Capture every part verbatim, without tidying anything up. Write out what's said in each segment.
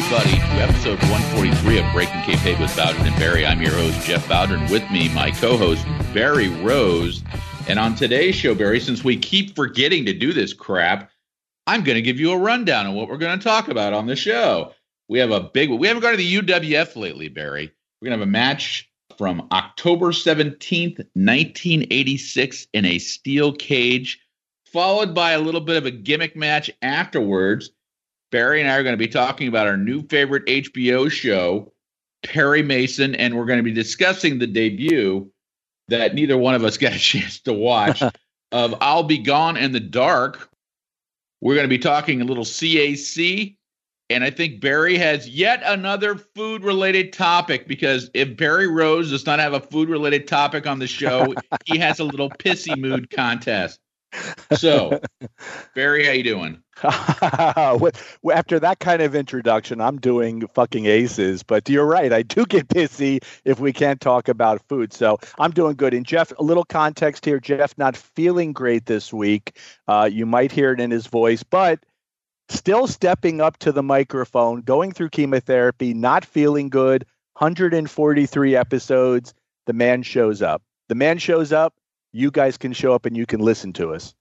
everybody, to episode one forty-three of Breaking Kayfabe with Bowden and Barry. I'm your host, Jeff Bowden. With me, my co-host, Barry Rose. And on today's show, Barry, since we keep forgetting to do this crap, I'm going to give you a rundown of what we're going to talk about on the show. We have a big, we haven't gone to the U W F lately, Barry. We're going to have a match from October seventeenth, nineteen eighty-six in a steel cage, followed by a little bit of a gimmick match afterwards. Barry and I are going to be talking about our new favorite H B O show, Perry Mason, and we're going to be discussing the debut that neither one of us got a chance to watch of I'll Be Gone in the Dark. We're going to be talking a little C A C, and I think Barry has yet another food-related topic, because if Barry Rose does not have a food-related topic on the show, he has a little pissy mood contest. So, Barry, how you doing? After that kind of introduction, I'm doing fucking aces. But you're right, I do get pissy if we can't talk about food. So I'm doing good. And Jeff, a little context here. Jeff not feeling great this week. Uh, you might hear it in his voice, but still stepping up to the microphone, going through chemotherapy, not feeling good. one hundred forty-three episodes. The man shows up. The man shows up. You guys can show up and you can listen to us.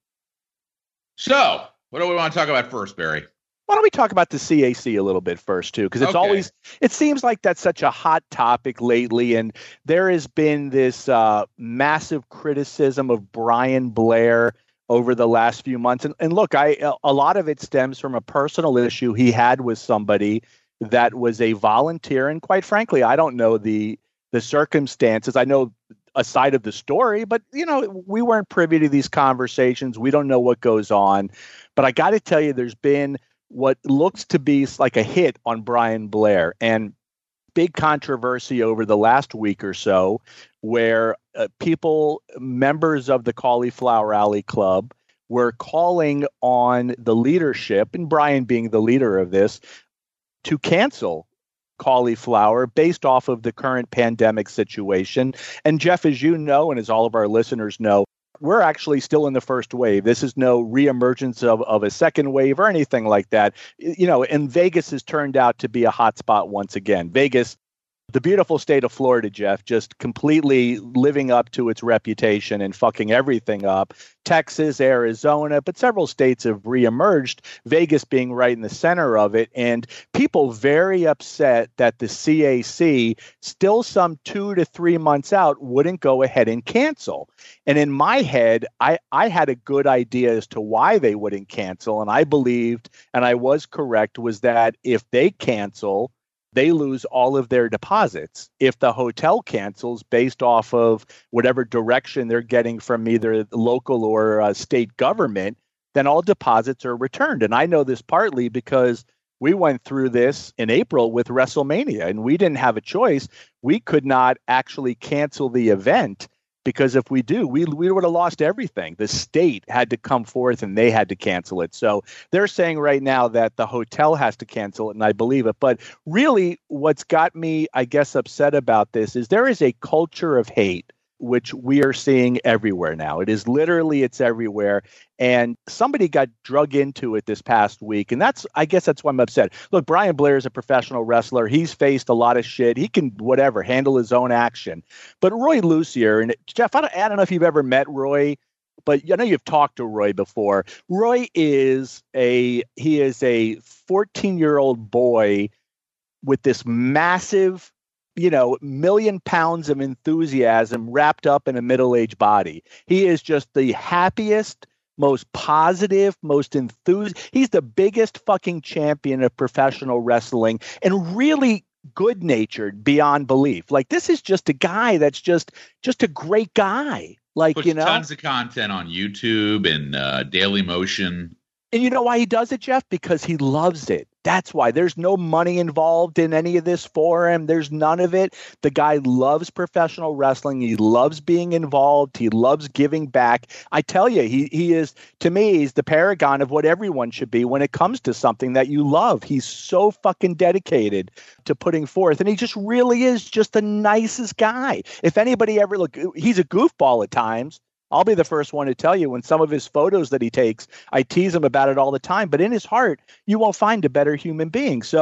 So, what do we want to talk about first, Barry? Why don't we talk about the C A C a little bit first, too? Because it's okay. always, it seems like that's such a hot topic lately. And there has been this uh, massive criticism of Brian Blair over the last few months. And, and look, I a lot of it stems from a personal issue he had with somebody that was a volunteer. And quite frankly, I don't know the the circumstances. I know a side of the story, but, you know, we weren't privy to these conversations. We don't know what goes on. But I got to tell you, there's been what looks to be like a hit on Brian Blair, and big controversy over the last week or so, where uh, people, members of the Cauliflower Alley Club, were calling on the leadership, and Brian being the leader of this, to cancel Cauliflower based off of the current pandemic situation. And Jeff, as you know, and as all of our listeners know, we're actually still in the first wave. This is no reemergence of, of a second wave or anything like that. You know, and Vegas has turned out to be a hotspot once again. Vegas, the beautiful state of Florida, Jeff, just completely living up to its reputation and fucking everything up. Texas, Arizona, but several states have reemerged, Vegas being right in the center of it. And people very upset that the C A C, still some two to three months out, wouldn't go ahead and cancel. And in my head, I, I had a good idea as to why they wouldn't cancel. And I believed, and I was correct, was that if they cancel, they lose all of their deposits. If the hotel cancels based off of whatever direction they're getting from either local or uh, state government, then all deposits are returned. And I know this partly because we went through this in April with WrestleMania, and we didn't have a choice. We could not actually cancel the event, because if we do, we we would have lost everything. The state had to come forth and they had to cancel it. So they're saying right now that the hotel has to cancel it, and I believe it. But really, what's got me, I guess, upset about this is there is a culture of hate, which we are seeing everywhere now. It is literally, it's everywhere. And somebody got drug into it this past week. And that's, I guess that's why I'm upset. Look, Brian Blair is a professional wrestler. He's faced a lot of shit. He can, whatever, handle his own action. But Roy Lucier, and Jeff, I don't, I don't know if you've ever met Roy, but I know you've talked to Roy before. Roy is a, he is a fourteen-year-old boy with this massive, you know, million pounds of enthusiasm wrapped up in a middle-aged body. He is just the happiest, most positive, most enthused. He's the biggest fucking champion of professional wrestling, and really good-natured beyond belief. Like, this is just a guy that's just just a great guy. Like, Puts you know, tons of content on YouTube and uh, Daily Motion. And you know why he does it, Jeff? Because he loves it. That's why. There's no money involved in any of this for him. There's none of it. The guy loves professional wrestling. He loves being involved. He loves giving back. I tell you, he he is, to me, he's the paragon of what everyone should be when it comes to something that you love. He's so fucking dedicated to putting forth. And he just really is just the nicest guy. If anybody ever, look, he's a goofball at times. I'll be the first one to tell you, when some of his photos that he takes, I tease him about it all the time. But in his heart, you won't find a better human being. So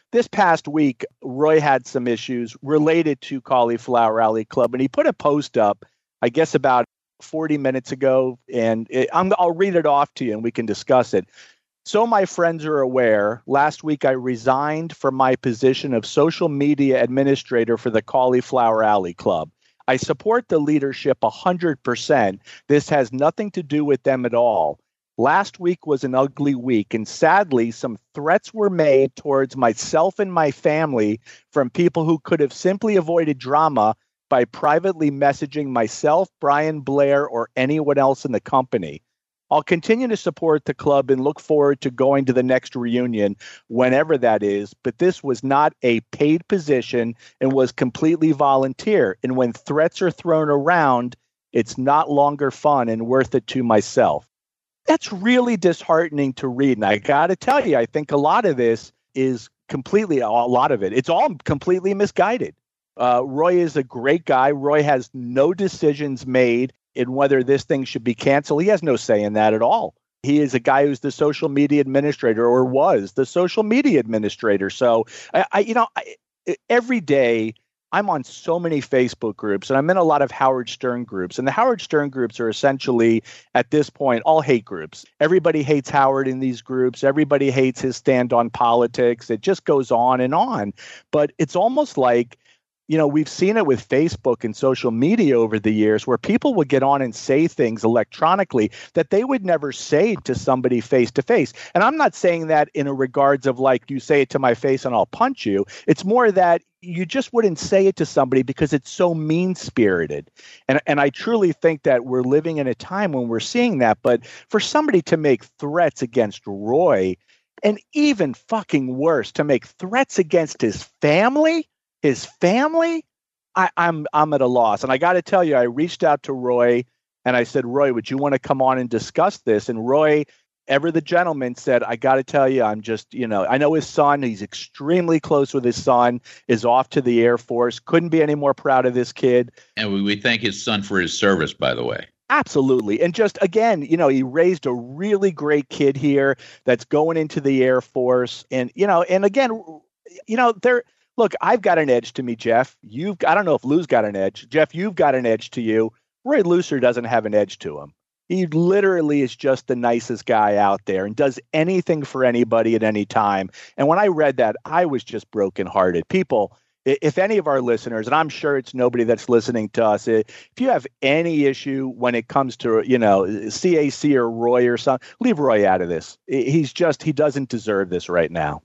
this past week, Roy had some issues related to Cauliflower Alley Club, and he put a post up, I guess about forty minutes ago, and it, I'm, I'll read it off to you and we can discuss it. So my friends are aware, last week I resigned from my position of social media administrator for the Cauliflower Alley Club. I support the leadership one hundred percent. This has nothing to do with them at all. Last week was an ugly week, and sadly, some threats were made towards myself and my family from people who could have simply avoided drama by privately messaging myself, Brian Blair, or anyone else in the company. I'll continue to support the club and look forward to going to the next reunion, whenever that is, but this was not a paid position and was completely volunteer. And when threats are thrown around, it's not longer fun and worth it to myself. That's really disheartening to read. And I got to tell you, I think a lot of this is completely, a lot of it, it's all completely misguided. Uh, Roy is a great guy. Roy has no decisions made in whether this thing should be canceled. He has no say in that at all. He is a guy who's the social media administrator, or was the social media administrator. So, I, I you know, I, every day I'm on so many Facebook groups, and I'm in a lot of Howard Stern groups. And the Howard Stern groups are essentially, at this point, all hate groups. Everybody hates Howard in these groups. Everybody hates his stand on politics. It just goes on and on. But it's almost like, you know, we've seen it with Facebook and social media over the years where people would get on and say things electronically that they would never say to somebody face to face. And I'm not saying that in a regards of like, you say it to my face and I'll punch you. It's more that you just wouldn't say it to somebody because it's so mean spirited. And, and I truly think that we're living in a time when we're seeing that. But for somebody to make threats against Roy, and even fucking worse, to make threats against his family, His family, I, I'm I'm at a loss. And I got to tell you, I reached out to Roy and I said, Roy, would you want to come on and discuss this? And Roy, ever the gentleman, said, I got to tell you, I'm just, you know, I know his son, he's extremely close with his son, is off to the Air Force. Couldn't be any more proud of this kid. And we, we thank his son for his service, by the way. Absolutely. And just, again, you know, he raised a really great kid here that's going into the Air Force. And, you know, and again, you know, they're, Look, I've got an edge to me, Jeff. You've I don't know if Lou's got an edge. Jeff, you've got an edge to you. Roy Lucer doesn't have an edge to him. He literally is just the nicest guy out there and does anything for anybody at any time. And when I read that, I was just brokenhearted. People, if any of our listeners, and I'm sure it's nobody that's listening to us, if you have any issue when it comes to, you know, C A C or Roy or something, leave Roy out of this. He's just, he doesn't deserve this right now.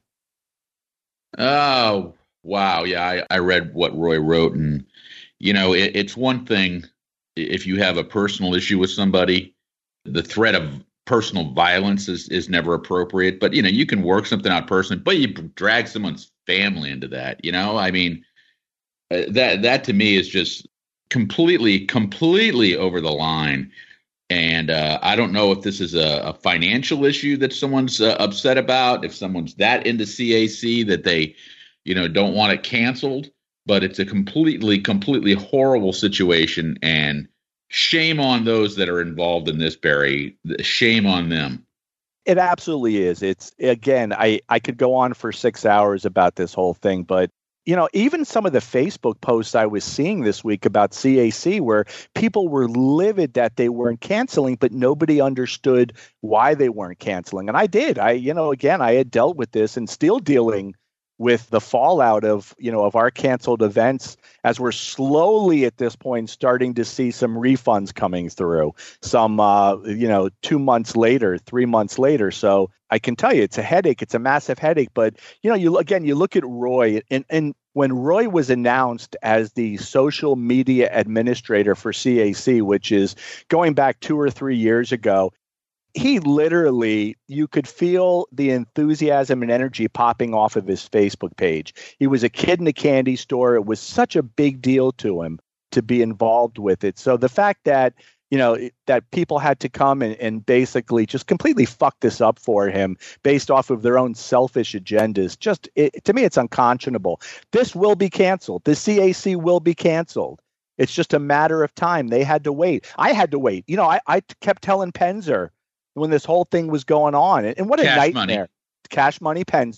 Oh, wow. Yeah, I, I read what Roy wrote, and, you know, it, it's one thing if you have a personal issue with somebody, the threat of personal violence is, is never appropriate. But, you know, you can work something out personally, but you drag someone's family into that, you know, I mean, uh, that that to me is just completely, completely over the line. And uh, I don't know if this is a, a financial issue that someone's uh, upset about, if someone's that into C A C that they, you know, don't want it canceled, but it's a completely, completely horrible situation, and shame on those that are involved in this, Barry. Shame on them. It absolutely is. It's, again, I, I could go on for six hours about this whole thing, but, you know, even some of the Facebook posts I was seeing this week about C A C where people were livid that they weren't canceling, but nobody understood why they weren't canceling. And I did. I, you know, again, I had dealt with this and still dealing with the fallout of, you know, of our canceled events as we're slowly at this point starting to see some refunds coming through some, uh, you know, two months later, three months later. So I can tell you it's a headache. It's a massive headache. But, you know, you again, you look at Roy and, and when Roy was announced as the social media administrator for C A C, which is going back two or three years ago, he literally, you could feel the enthusiasm and energy popping off of his Facebook page. He was a kid in a candy store. It was such a big deal to him to be involved with it. So the fact that, you know, that people had to come and, and basically just completely fuck this up for him based off of their own selfish agendas, just, it, to me, it's unconscionable. This will be canceled. The C A C will be canceled. It's just a matter of time. They had to wait. I had to wait. You know, I, I kept telling Penzer when this whole thing was going on. And what a Cash nightmare. Money. Cash Money Penzer.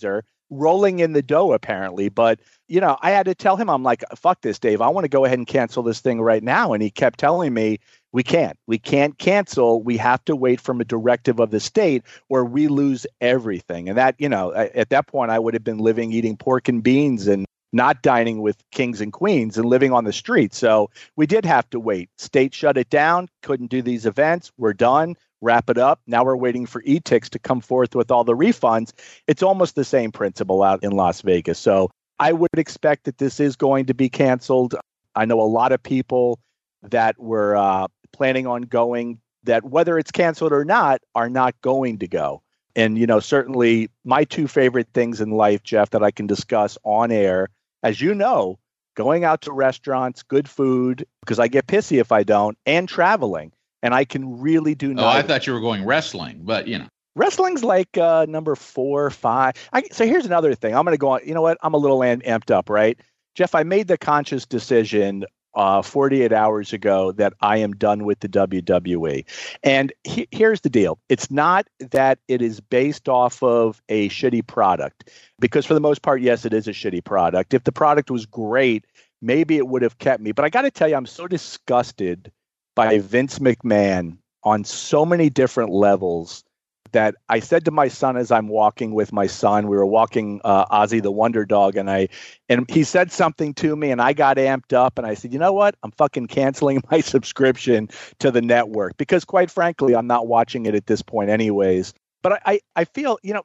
rolling in the dough, apparently. But, you know, I had to tell him, I'm like, fuck this, Dave. I want to go ahead and cancel this thing right now. And he kept telling me, we can't. We can't cancel. We have to wait from a directive of the state or we lose everything. And that, you know, at that point, I would have been living, eating pork and beans and not dining with kings and queens and living on the street. So we did have to wait. State shut it down, couldn't do these events. We're done. Wrap it up. Now we're waiting for E-Tix to come forth with all the refunds. It's almost the same principle out in Las Vegas. So I would expect that this is going to be canceled. I know a lot of people that were uh, planning on going, that whether it's canceled or not, are not going to go. And, you know, certainly my two favorite things in life, Jeff, that I can discuss on air, as you know, going out to restaurants, good food, because I get pissy if I don't, and traveling. And I can really do Oh, I thought you were going wrestling, but, you know. Wrestling's like uh, number four, five. I, so here's another thing. I'm going to go on. You know what? I'm a little am- amped up, right? Jeff, I made the conscious decision uh, forty-eight hours ago that I am done with the W W E. And he- here's the deal. It's not that it is based off of a shitty product, because for the most part, yes, it is a shitty product. If the product was great, maybe it would have kept me. But I got to tell you, I'm so disgusted by Vince McMahon on so many different levels that I said to my son as I'm walking with my son, we were walking uh, Ozzy the Wonder Dog, and I and he said something to me, and I got amped up, and I said, you know what? I'm fucking canceling my subscription to the network because, quite frankly, I'm not watching it at this point anyways. But I, I, I feel, you know,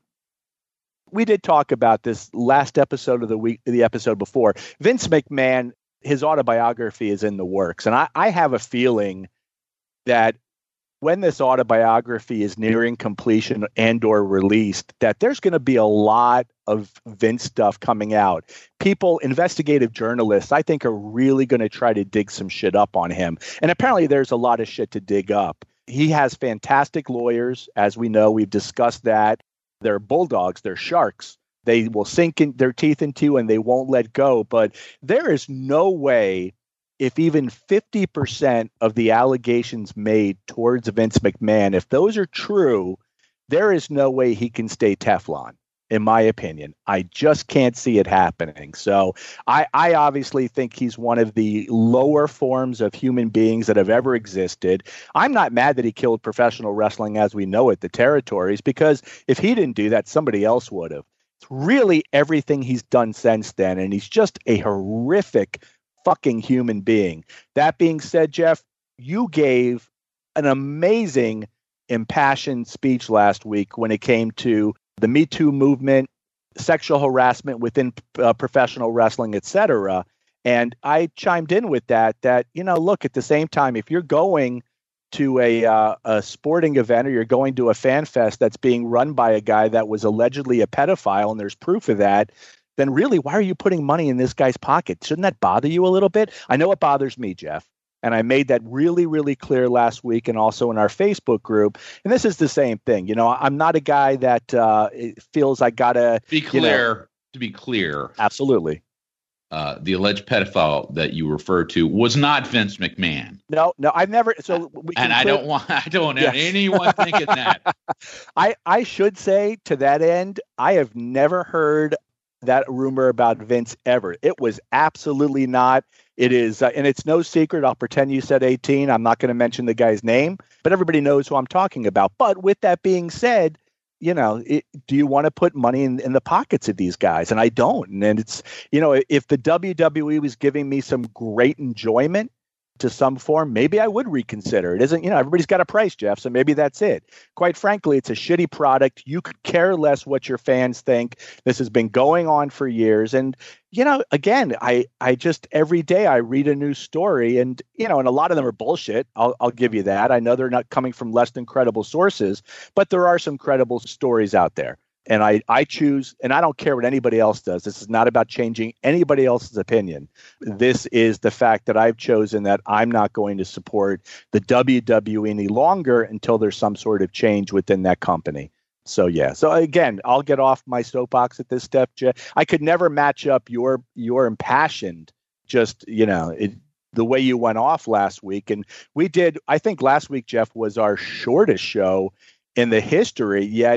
we did talk about this last episode of the week, the episode before. Vince McMahon, his autobiography is in the works, and I, I have a feeling that when this autobiography is nearing completion and or released, that there's going to be a lot of Vince stuff coming out. People, investigative journalists, I think, are really going to try to dig some shit up on him. And apparently there's a lot of shit to dig up. He has fantastic lawyers, as we know. We've discussed that. They're bulldogs. They're sharks. They will sink in their teeth into and they won't let go. But there is no way, if even fifty percent of the allegations made towards Vince McMahon, if those are true, there is no way he can stay Teflon, in my opinion. I just can't see it happening. So I, I obviously think he's one of the lower forms of human beings that have ever existed. I'm not mad that he killed professional wrestling as we know it, the territories, because if he didn't do that, somebody else would have. It's really everything he's done since then, and he's just a horrific fucking human being. That being said, Jeff, you gave an amazing, impassioned speech last week when it came to the Me Too movement, sexual harassment within uh, professional wrestling, et cetera. And I chimed in with that, that, you know, look, at the same time, if you're going to a, uh, a sporting event or you're going to a fan fest that's being run by a guy that was allegedly a pedophile, and there's proof of that, then really, why are you putting money in this guy's pocket? Shouldn't that bother you a little bit? I know it bothers me, Jeff. And I made that really, really clear last week and also in our Facebook group. And this is the same thing. You know, I'm not a guy that uh, feels I got to be clear. You know, to be clear. Absolutely. Uh, the alleged pedophile that you refer to was not Vince McMahon. No, no, I've never. So we and I clear, don't want, I don't want yes. anyone thinking that. I, I should say to that end, I have never heard that rumor about Vince ever. It was absolutely not. It is, uh, and it's no secret. I'll pretend you said eighteen. I'm not going to mention the guy's name, but everybody knows who I'm talking about. But with that being said, you know, it, do you want to put money in, in the pockets of these guys? And I don't. And it's, you know, if the W W E was giving me some great enjoyment to some form, maybe I would reconsider. It isn't, you know, everybody's got a price, Jeff, so maybe that's it. Quite frankly, it's a shitty product. You could care less what your fans think. This has been going on for years. And, you know, again, I, I just, every day I read a new story and, you know, and a lot of them are bullshit. I'll, I'll give you that. I know they're not coming from less than credible sources, but there are some credible stories out there. And I, I choose, and I don't care what anybody else does. This is not about changing anybody else's opinion. This is the fact that I've chosen that I'm not going to support the W W E any longer until there's some sort of change within that company. So, yeah. So, again, I'll get off my soapbox at this step, Jeff. I could never match up your your impassioned, just, you know, it, the way you went off last week. And we did, I think last week, Jeff, was our shortest show in the history, yet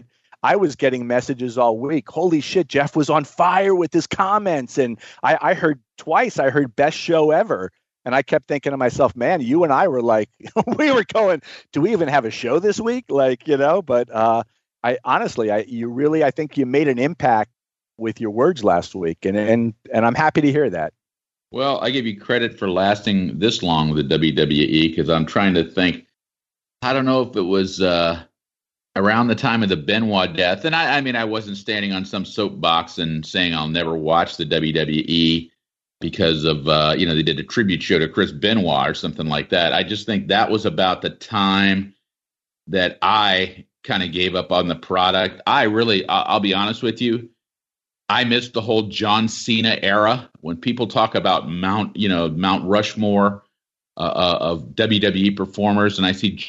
I was getting messages all week. Holy shit, Jeff was on fire with his comments. And I, I heard twice, I heard best show ever. And I kept thinking to myself, man, you and I were like, we were going, do we even have a show this week? Like, you know, but uh, I honestly, I you really, I think you made an impact with your words last week. And, and, and I'm happy to hear that. Well, I give you credit for lasting this long with the W W E because I'm trying to think. I don't know if it was uh, around the time of the Benoit death. And I, I mean, I wasn't standing on some soapbox and saying I'll never watch the W W E because of, uh, you know, they did a tribute show to Chris Benoit or something like that. I just think that was about the time that I kind of gave up on the product. I really, I'll be honest with you, I missed the whole John Cena era. When people talk about Mount, you know, Mount Rushmore uh, uh, of W W E performers, and I see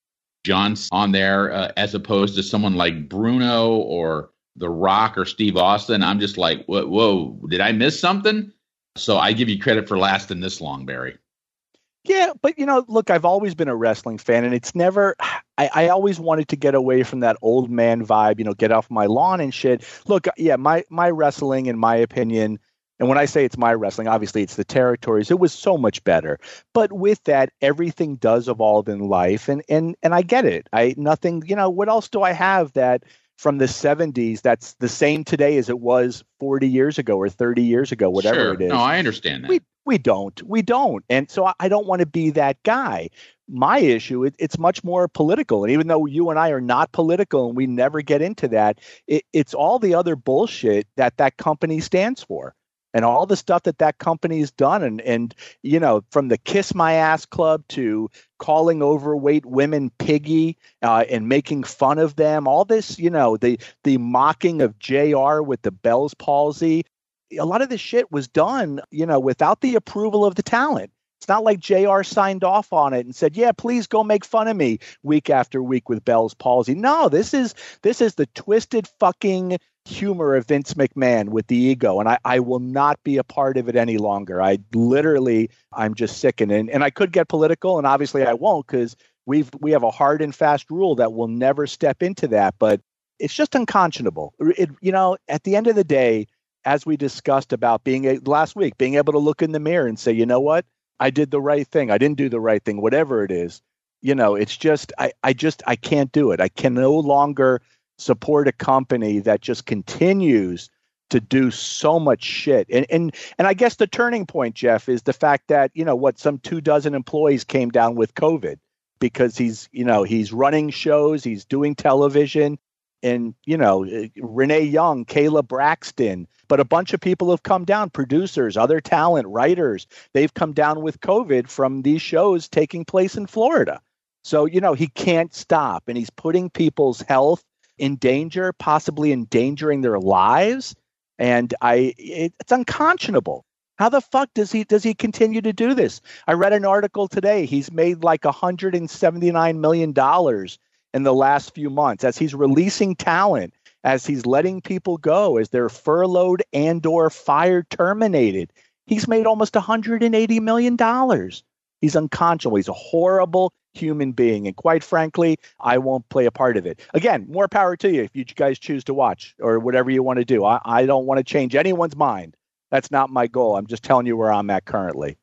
John on there uh, as opposed to someone like Bruno or The Rock or Steve Austin, I'm just like, whoa, whoa, did I miss something? So I give you credit for lasting this long, Barry. Yeah, but, you know, look, I've always been a wrestling fan, and it's never I, I always wanted to get away from that old man vibe, you know, get off my lawn and shit. Look, yeah, my my wrestling, in my opinion, and when I say it's my wrestling, obviously it's the territories. It was so much better. But with that, everything does evolve in life. And and and I get it. I nothing, you know, what else do I have that from the seventies that's the same today as it was forty years ago or thirty years ago, whatever sure. it is. No, I understand that. We we don't. We don't. And so I, I don't want to be that guy. My issue, it, it's much more political. And even though you and I are not political and we never get into that, it, it's all the other bullshit that that company stands for. And all the stuff that that company's done, and, and you know, from the Kiss My Ass Club to calling overweight women piggy uh, and making fun of them, all this, you know, the the mocking of J R with the Bell's palsy, a lot of this shit was done, you know, without the approval of the talent. It's not like J R signed off on it and said, yeah, please go make fun of me week after week with Bell's palsy. No, this is this is the twisted fucking humor of Vince McMahon with the ego. And I, I will not be a part of it any longer. I literally, I'm just sickened. And, and I could get political, and obviously I won't, because we've we have a hard and fast rule that will never step into that. But it's just unconscionable. It, you know, at the end of the day, as we discussed about being a, last week, being able to look in the mirror and say, you know what? I did the right thing. I didn't do the right thing, whatever it is. You know, it's just, I, I just, I can't do it. I can no longer support a company that just continues to do so much shit. And, and, and I guess the turning point, Jeff, is the fact that, you know, what, some two dozen employees came down with COVID because he's, you know, he's running shows, he's doing television. And, you know, Renee Young, Kayla Braxton, but a bunch of people have come down, producers, other talent, writers. They've come down with COVID from these shows taking place in Florida. So, you know, he can't stop, and he's putting people's health in danger, possibly endangering their lives. And I, it, it's unconscionable. How the fuck does he does he continue to do this? I read an article today. He's made like one hundred seventy-nine million dollars in the last few months as he's releasing talent, as he's letting people go, as they're furloughed and or fired, terminated. He's made almost one hundred eighty million dollars. He's unconscionable. He's a horrible human being. And quite frankly, I won't play a part of it. Again, more power to you if you guys choose to watch or whatever you want to do. I, I don't want to change anyone's mind. That's not my goal. I'm just telling you where I'm at currently.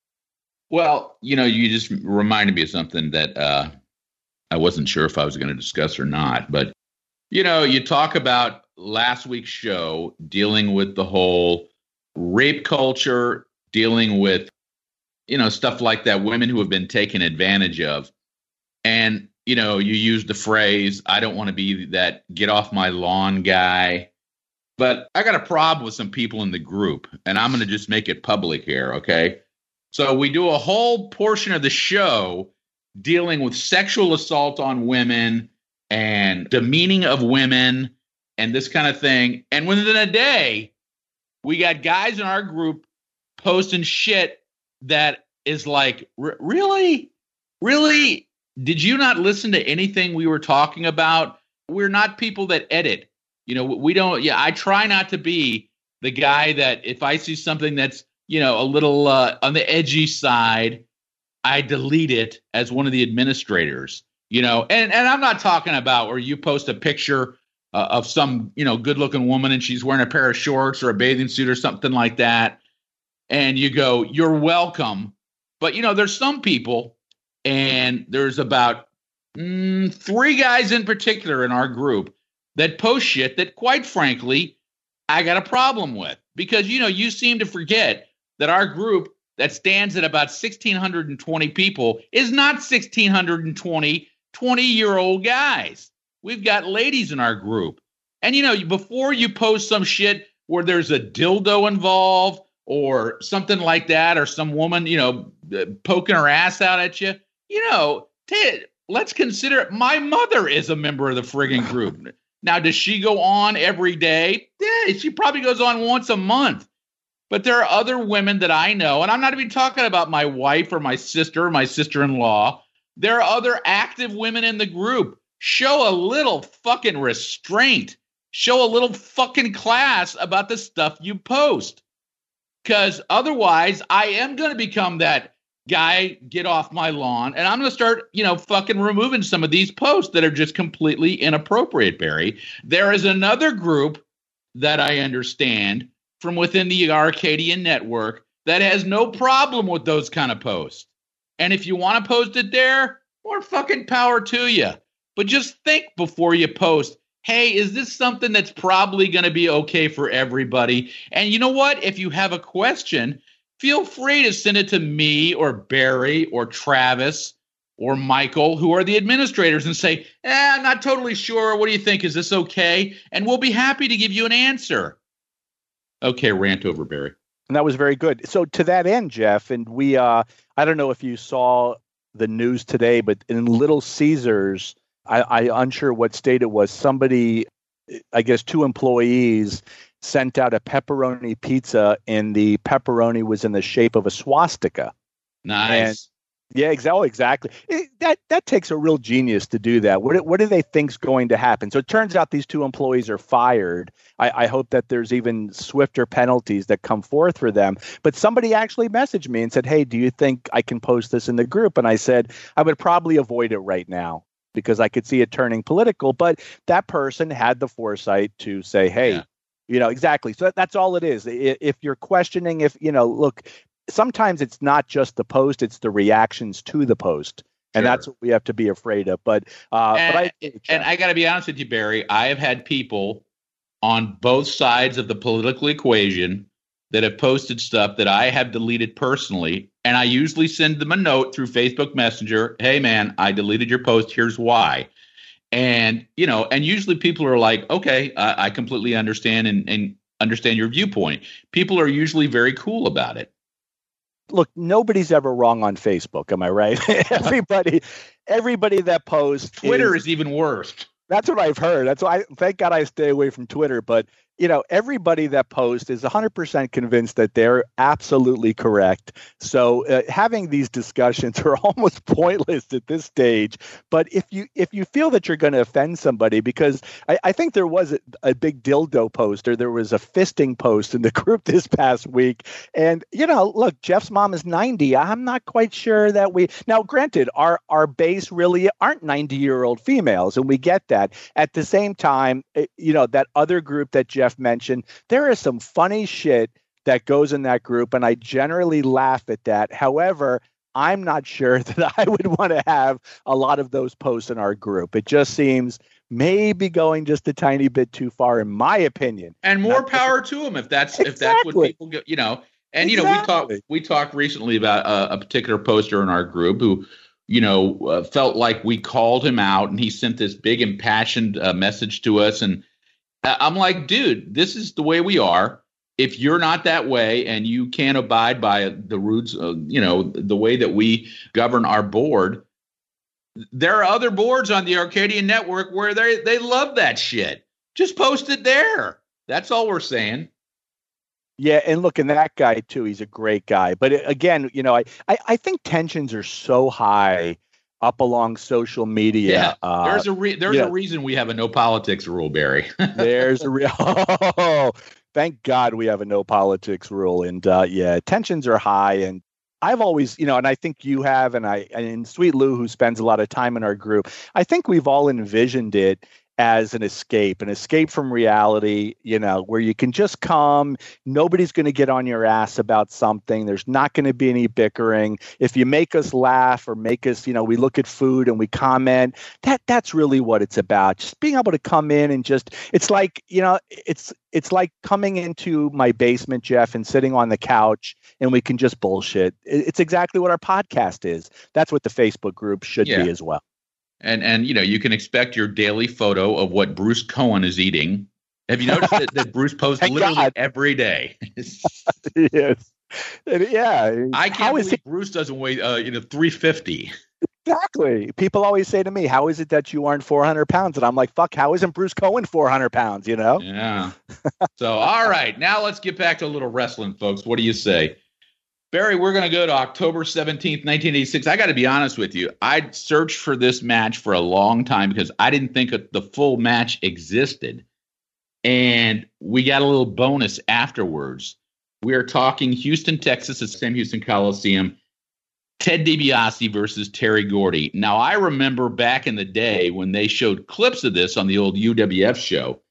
Well, you know, you just reminded me of something that uh, I wasn't sure if I was going to discuss or not. But, you know, you talk about last week's show dealing with the whole rape culture, dealing with, you know, stuff like that, women who have been taken advantage of. And, you know, you use the phrase, I don't want to be that get off my lawn guy. But I got a problem with some people in the group, and I'm going to just make it public here, okay? So we do a whole portion of the show dealing with sexual assault on women and demeaning of women and this kind of thing. And within a day, we got guys in our group posting shit that is like, really? Really? Did you not listen to anything we were talking about? We're not people that edit. You know, we don't, yeah, I try not to be the guy that if I see something that's, you know, a little uh, on the edgy side, I delete it as one of the administrators, you know, and, and I'm not talking about where you post a picture uh, of some, you know, good-looking woman, and she's wearing a pair of shorts or a bathing suit or something like that, and you go, "You're welcome." But, you know, there's some people, and there's about mm, three guys in particular in our group that post shit that, quite frankly, I got a problem with. Because, you know, you seem to forget that our group that stands at about one thousand six hundred twenty people is not one thousand six hundred twenty twenty-year-old guys. We've got ladies in our group. And, you know, before you post some shit where there's a dildo involved or something like that, or some woman, you know, poking her ass out at you, you know, t- let's consider it. My mother is a member of the friggin' group. Now, does she go on every day? Yeah, she probably goes on once a month. But there are other women that I know, and I'm not even talking about my wife or my sister or my sister-in-law. There are other active women in the group. Show a little fucking restraint. Show a little fucking class about the stuff you post. Because otherwise, I am going to become that guy, get off my lawn, and I'm going to start, you know, fucking removing some of these posts that are just completely inappropriate, Barry. There is another group that I understand from within the Arcadian network that has no problem with those kind of posts. And if you want to post it there, more fucking power to you. But just think before you post, hey, is this something that's probably going to be okay for everybody? And you know what? If you have a question, feel free to send it to me or Barry or Travis or Michael, who are the administrators, and say, eh, I'm not totally sure. What do you think? Is this okay? And we'll be happy to give you an answer. Okay, rant over, Barry. And that was very good. So to that end, Jeff, and we, uh, I don't know if you saw the news today, but in Little Caesars, I, I unsure what state it was, somebody, I guess two employees sent out a pepperoni pizza, and the pepperoni was in the shape of a swastika. Nice. And, yeah, exa- oh, exactly. It, that that takes a real genius to do that. What what do they think's going to happen? So it turns out these two employees are fired. I, I hope that there's even swifter penalties that come forth for them. But somebody actually messaged me and said, hey, do you think I can post this in the group? And I said, I would probably avoid it right now because I could see it turning political. But that person had the foresight to say, hey, yeah. you know, exactly. So that, that's all it is. If you're questioning, if, you know, look, sometimes it's not just the post, it's the reactions to the post. And sure. that's what we have to be afraid of. But, uh, and, but I, and I got to be honest with you, Barry, I have had people on both sides of the political equation that have posted stuff that I have deleted personally. And I usually send them a note through Facebook Messenger. Hey, man, I deleted your post. Here's why. And, you know, and usually people are like, OK, I, I completely understand and, and understand your viewpoint. People are usually very cool about it. Look, nobody's ever wrong on Facebook. Am I right? everybody, everybody that posts. Twitter is, is even worse. That's what I've heard. That's why. I, thank God I stay away from Twitter. But you know, everybody that posts is one hundred percent convinced that they're absolutely correct. So uh, having these discussions are almost pointless at this stage. But if you if you feel that you're going to offend somebody, because I, I think there was a, a big dildo post, or there was a fisting post in the group this past week. And, you know, look, Jeff's mom is ninety. I'm not quite sure that we now, granted, our, our base really aren't ninety year old females. And we get that. At the same time, it, you know, that other group that Jeff mentioned, there is some funny shit that goes in that group, and I generally laugh at that. However, I'm not sure that I would want to have a lot of those posts in our group. It just seems maybe going just a tiny bit too far, in my opinion. And more not power to them if that's exactly. if that's what people go, you know. And exactly. you know, we talked we talked recently about a, a particular poster in our group who, you know, uh, felt like we called him out, and he sent this big impassioned uh, message to us. And I'm like, dude, this is the way we are. If you're not that way and you can't abide by the rules, uh, you know, the way that we govern our board, there are other boards on the Arcadian network where they they love that shit. Just post it there. That's all we're saying. Yeah, and look, and that guy too, he's a great guy. But again, you know, I I, I think tensions are so high up along social media. Yeah, uh, there's a re- there's a reason we have a no politics rule, Barry. there's a real. Oh, thank God we have a no politics rule, and uh, yeah, tensions are high. And I've always, you know, and I think you have, and I and Sweet Lou, who spends a lot of time in our group, I think we've all envisioned it as an escape, an escape from reality, you know, where you can just come. Nobody's going to get on your ass about something. There's not going to be any bickering. If you make us laugh or make us, you know, we look at food and we comment, that that's really what it's about. Just being able to come in and just, it's like, you know, it's, it's like coming into my basement, Jeff, and sitting on the couch and we can just bullshit. It's exactly what our podcast is. That's what the Facebook group should yeah. be as well. And, and you know, you can expect your daily photo of what Bruce Cohen is eating. Have you noticed that, that Bruce posts literally God. every day? Yes. Yeah. I can't believe he- Bruce doesn't weigh, uh, you know, three fifty. Exactly. People always say to me, how is it that you aren't four hundred pounds? And I'm like, fuck, how isn't Bruce Cohen four hundred pounds, you know? Yeah. So, all right. Now let's get back to a little wrestling, folks. What do you say? Barry, we're going to go to October seventeenth, nineteen eighty-six. I got to be honest with you. I searched for this match for a long time because I didn't think the full match existed. And we got a little bonus afterwards. We are talking Houston, Texas at Sam Houston Coliseum. Ted DiBiase versus Terry Gordy. Now, I remember back in the day when they showed clips of this on the old U W F show.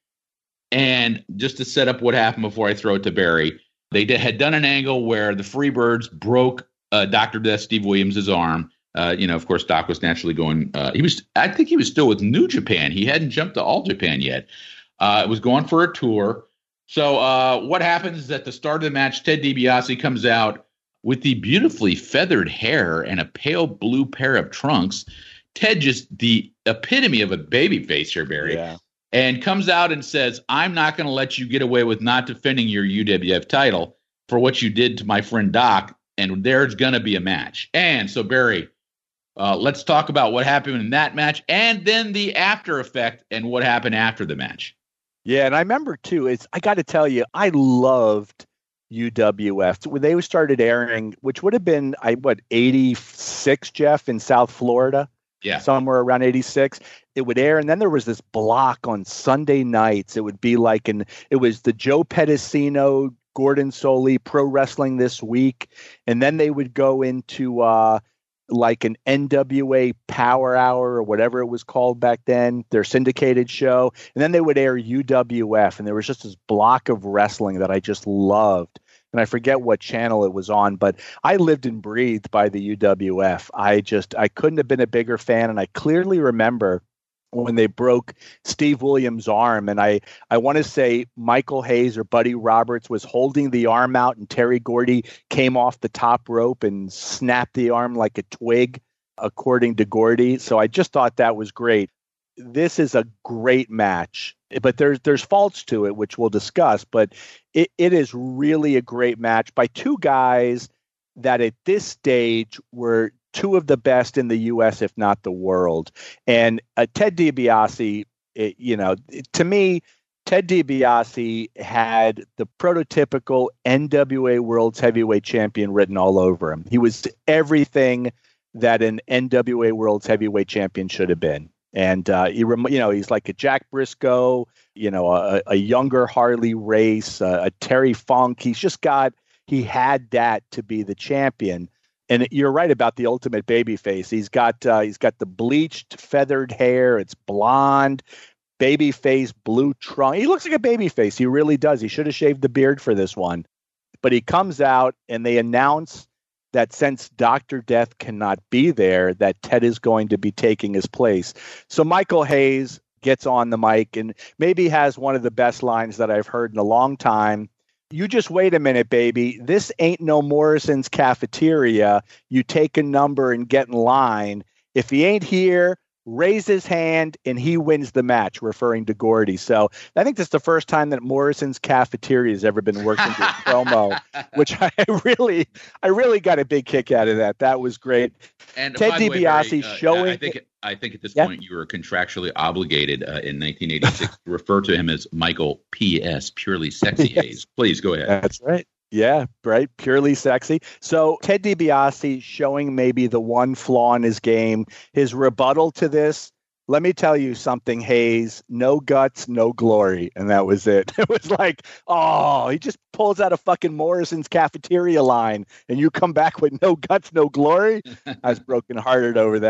And just to set up what happened before I throw it to Barry, they did, had done an angle where the Freebirds broke uh, Doctor Death Steve Williams' arm. Uh, you know, of course, Doc was naturally going. Uh, he was, I think, he was still with New Japan. He hadn't jumped to All Japan yet. Uh, it was going for a tour. So uh, what happens is at the start of the match, Ted DiBiase comes out with the beautifully feathered hair and a pale blue pair of trunks. Ted, just the epitome of a baby face here, Barry. Yeah. And comes out and says, I'm not going to let you get away with not defending your U W F title for what you did to my friend Doc, and there's going to be a match. And so, Barry, uh, let's talk about what happened in that match and then the after effect and what happened after the match. Yeah, and I remember, too, it's I got to tell you, I loved U W F. When they started airing, which would have been, I what, eighty-six, Jeff, in South Florida? Yeah. Somewhere around eighty-six. It would air, and then there was this block on Sunday nights. It would be like, an, it was the Joe Pedicino, Gordon Solie, Pro Wrestling This Week, and then they would go into uh, like an N W A Power Hour or whatever it was called back then, their syndicated show, and then they would air U W F, and there was just this block of wrestling that I just loved. And I forget what channel it was on, but I lived and breathed by the U W F. I just, I couldn't have been a bigger fan. And I clearly remember when they broke Steve Williams' arm. And I, I want to say Michael Hayes or Buddy Roberts was holding the arm out, and Terry Gordy came off the top rope and snapped the arm like a twig, according to Gordy. So I just thought that was great. This is a great match, but there's there's faults to it, which we'll discuss. But it, it is really a great match by two guys that at this stage were two of the best in the U S, if not the world. And uh, Ted DiBiase, it, you know, to me, Ted DiBiase had the prototypical N W A World's Heavyweight Champion written all over him. He was everything that an N W A World's Heavyweight Champion should have been. And, uh, he, rem- you know, he's like a Jack Briscoe, you know, a, a younger Harley Race, uh, a Terry Funk. He's just got, he had that to be the champion. And you're right about the ultimate baby face. He's got, uh, he's got the bleached feathered hair. It's blonde, baby face, blue trunk. He looks like a baby face. He really does. He should have shaved the beard for this one, but he comes out and they announce that since Doctor Death cannot be there, that Ted is going to be taking his place. So Michael Hayes gets on the mic and maybe has one of the best lines that I've heard in a long time. You just wait a minute, baby. This ain't no Morrison's cafeteria. You take a number and get in line. If he ain't here, raise his hand and he wins the match, referring to Gordy. So I think this is the first time that Morrison's cafeteria has ever been worked into a promo, which I really, I really got a big kick out of that. That was great. And Ted DiBiase uh, showing. I think, it, I think at this yeah. point you were contractually obligated uh, in nineteen eighty-six to refer to him as Michael P S Purely Sexy yes. Hayes. Please go ahead. That's right. Yeah, right. Purely sexy. So Ted DiBiase showing maybe the one flaw in his game, his rebuttal to this. Let me tell you something, Hayes, no guts, no glory. And that was it. It was like, oh, he just pulls out a fucking Morrison's cafeteria line and you come back with no guts, no glory. I was brokenhearted over that.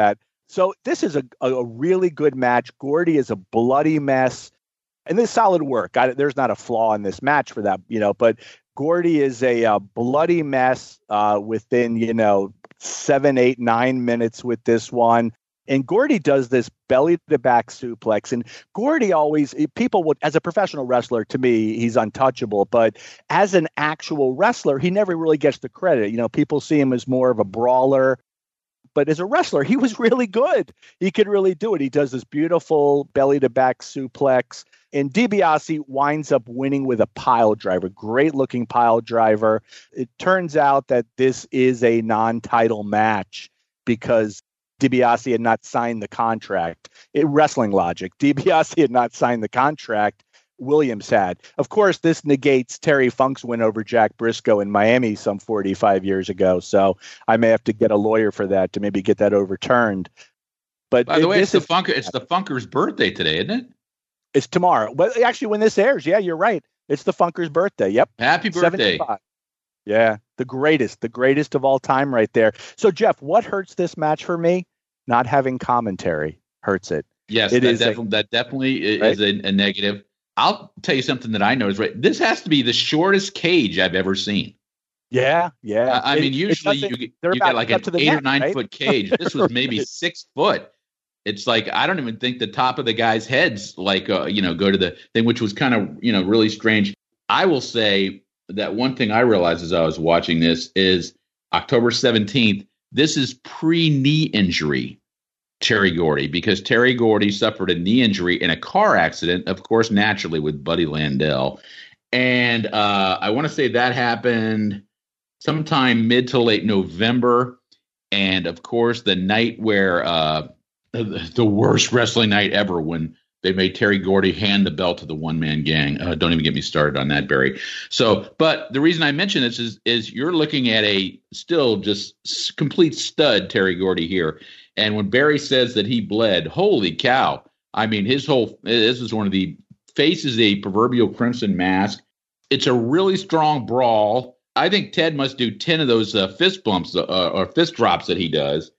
So this is a, a really good match. Gordy is a bloody mess. And this is solid work. I, there's not a flaw in this match for that, you know, but Gordy is a, a bloody mess uh, within, you know, seven, eight, nine minutes with this one. And Gordy does this belly to back suplex. And Gordy always, people would, as a professional wrestler, to me, he's untouchable. But as an actual wrestler, he never really gets the credit. You know, people see him as more of a brawler. But as a wrestler, he was really good. He could really do it. He does this beautiful belly to back suplex. And DiBiase winds up winning with a pile driver, great looking pile driver. It turns out that this is a non-title match because DiBiase had not signed the contract. It, wrestling logic. DiBiase had not signed the contract. Williams had. Of course, this negates Terry Funk's win over Jack Briscoe in Miami some forty-five years ago. So I may have to get a lawyer for that to maybe get that overturned. But by the it, way, it's the is, Funker. It's the Funker's birthday today, isn't it? It's tomorrow. But actually, when this airs, yeah, you're right. It's the Funker's birthday. Yep. Happy birthday. seventy-five. Yeah, the greatest, the greatest of all time right there. So, Jeff, what hurts this match for me? Not having commentary hurts it. Yes, it that, is def- a, that definitely right? is a, a negative. I'll tell you something that I noticed, right? This has to be the shortest cage I've ever seen. Yeah, yeah. I, I it, mean, usually you, you get like an eight net, or nine right? foot cage. This was maybe six foot. It's like, I don't even think the top of the guy's heads, like, uh, you know, go to the thing, which was kind of, you know, really strange. I will say that one thing I realized as I was watching this is October seventeenth, this is pre-knee injury Terry Gordy, because Terry Gordy suffered a knee injury in a car accident, of course, naturally with Buddy Landel. And uh, I want to say that happened sometime mid to late November. And of course, the night where uh, the worst wrestling night ever, when they made Terry Gordy hand the belt to the one man gang. Uh, don't even get me started on that, Barry. So, but the reason I mention this is, is you're looking at a still just complete stud Terry Gordy here. And when Barry says that he bled, holy cow. I mean, his whole, this is one of the faces, a proverbial crimson mask. It's a really strong brawl. I think Ted must do ten of those uh, fist bumps uh, or fist drops that he does.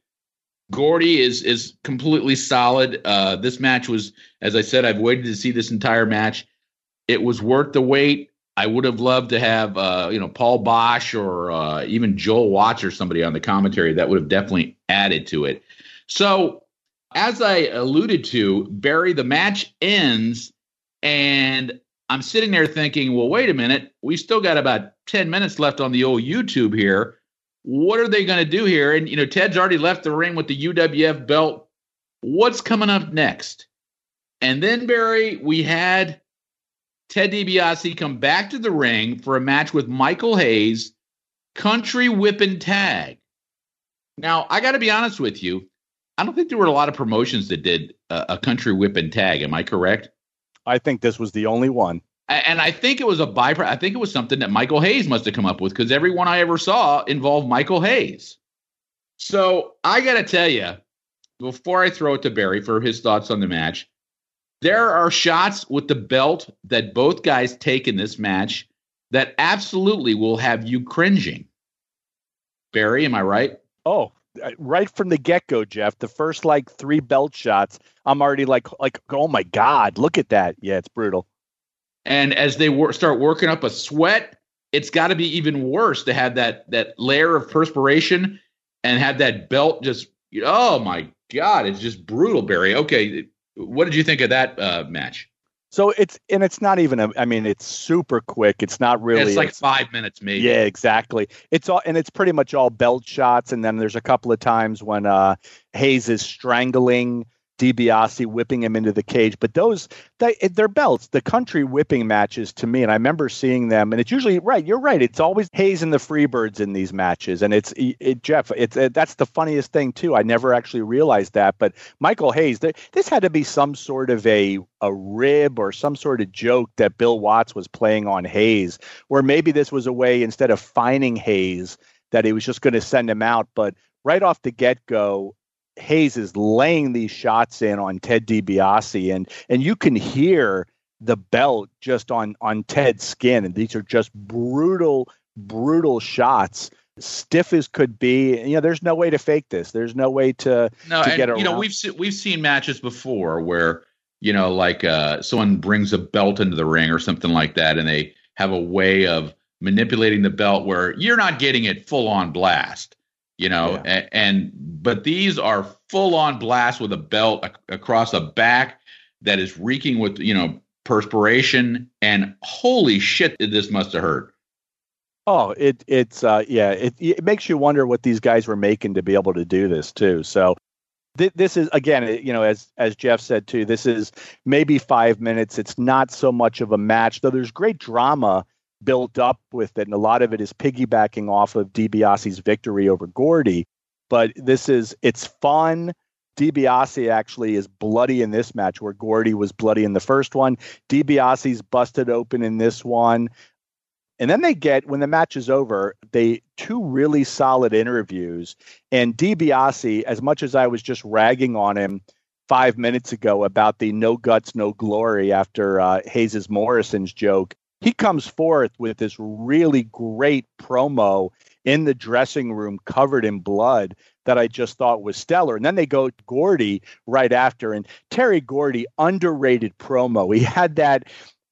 Gordy is is completely solid. Uh, this match was, as I said, I've waited to see this entire match. It was worth the wait. I would have loved to have, uh, you know, Paul Bosch or uh, even Joel Watts or somebody on the commentary. That would have definitely added to it. So, as I alluded to, Barry, the match ends, and I'm sitting there thinking, well, wait a minute. We still got about ten minutes left on the old YouTube here. What are they going to do here? And, you know, Ted's already left the ring with the U W F belt. What's coming up next? And then, Barry, we had Ted DiBiase come back to the ring for a match with Michael Hayes, country whipping tag. Now, I got to be honest with you. I don't think there were a lot of promotions that did a, a country whipping tag. Am I correct? I think this was the only one. And I think it was a byproduct. I think it was something that Michael Hayes must have come up with, because every one I ever saw involved Michael Hayes. So I got to tell you, before I throw it to Barry for his thoughts on the match, there are shots with the belt that both guys take in this match that absolutely will have you cringing. Barry, am I right? Oh, right from the get-go, Jeff. The first like three belt shots, I'm already like, like, oh my God, look at that. Yeah, it's brutal. And as they wor- start working up a sweat, it's got to be even worse to have that that layer of perspiration and have that belt just, oh my God, it's just brutal, Barry. Okay, what did you think of that uh, match? So it's, and it's not even, a, I mean, it's super quick. It's not really. It's like it's, five minutes maybe. Yeah, exactly. It's all, and it's pretty much all belt shots. And then there's a couple of times when uh, Hayes is strangling DiBiase, whipping him into the cage. But those, they, they're belts. The country whipping matches, to me, and I remember seeing them, and it's usually, right, you're right, it's always Hayes and the Freebirds in these matches. And it's, it, Jeff, it's it, that's the funniest thing, too. I never actually realized that. But Michael Hayes, th- this had to be some sort of a, a rib or some sort of joke that Bill Watts was playing on Hayes, where maybe this was a way, instead of fining Hayes, that he was just going to send him out. But right off the get-go, Hayes is laying these shots in on Ted DiBiase, and and you can hear the belt just on on Ted's skin, and these are just brutal, brutal shots. stiff as could be. You know, there's no way to fake this. There's no way to, no, to and, get around. You know, we've, se- we've seen matches before where, you know, like uh, someone brings a belt into the ring or something like that, and they have a way of manipulating the belt where you're not getting it full on blast, you know, yeah. and, and but these are full on blast with a belt ac- across a back that is reeking with, you know, perspiration, and holy shit, this must have hurt. Oh, it it's uh, yeah, it it makes you wonder what these guys were making to be able to do this too. So th- this is again, you know, as as Jeff said too, this is maybe five minutes. It's not so much of a match, though. There's great drama built up with it, and a lot of it is piggybacking off of DiBiase's victory over Gordy. But this is it's fun. DiBiase actually is bloody in this match, where Gordy was bloody in the first one. DiBiase's busted open in this one. And then they get, when the match is over, they two really solid interviews. And DiBiase, as much as I was just ragging on him five minutes ago about the no guts, no glory after uh, Hayes Morrison's joke, he comes forth with this really great promo in the dressing room covered in blood that I just thought was stellar. And then they go to Gordy right after. And Terry Gordy, underrated promo. He had that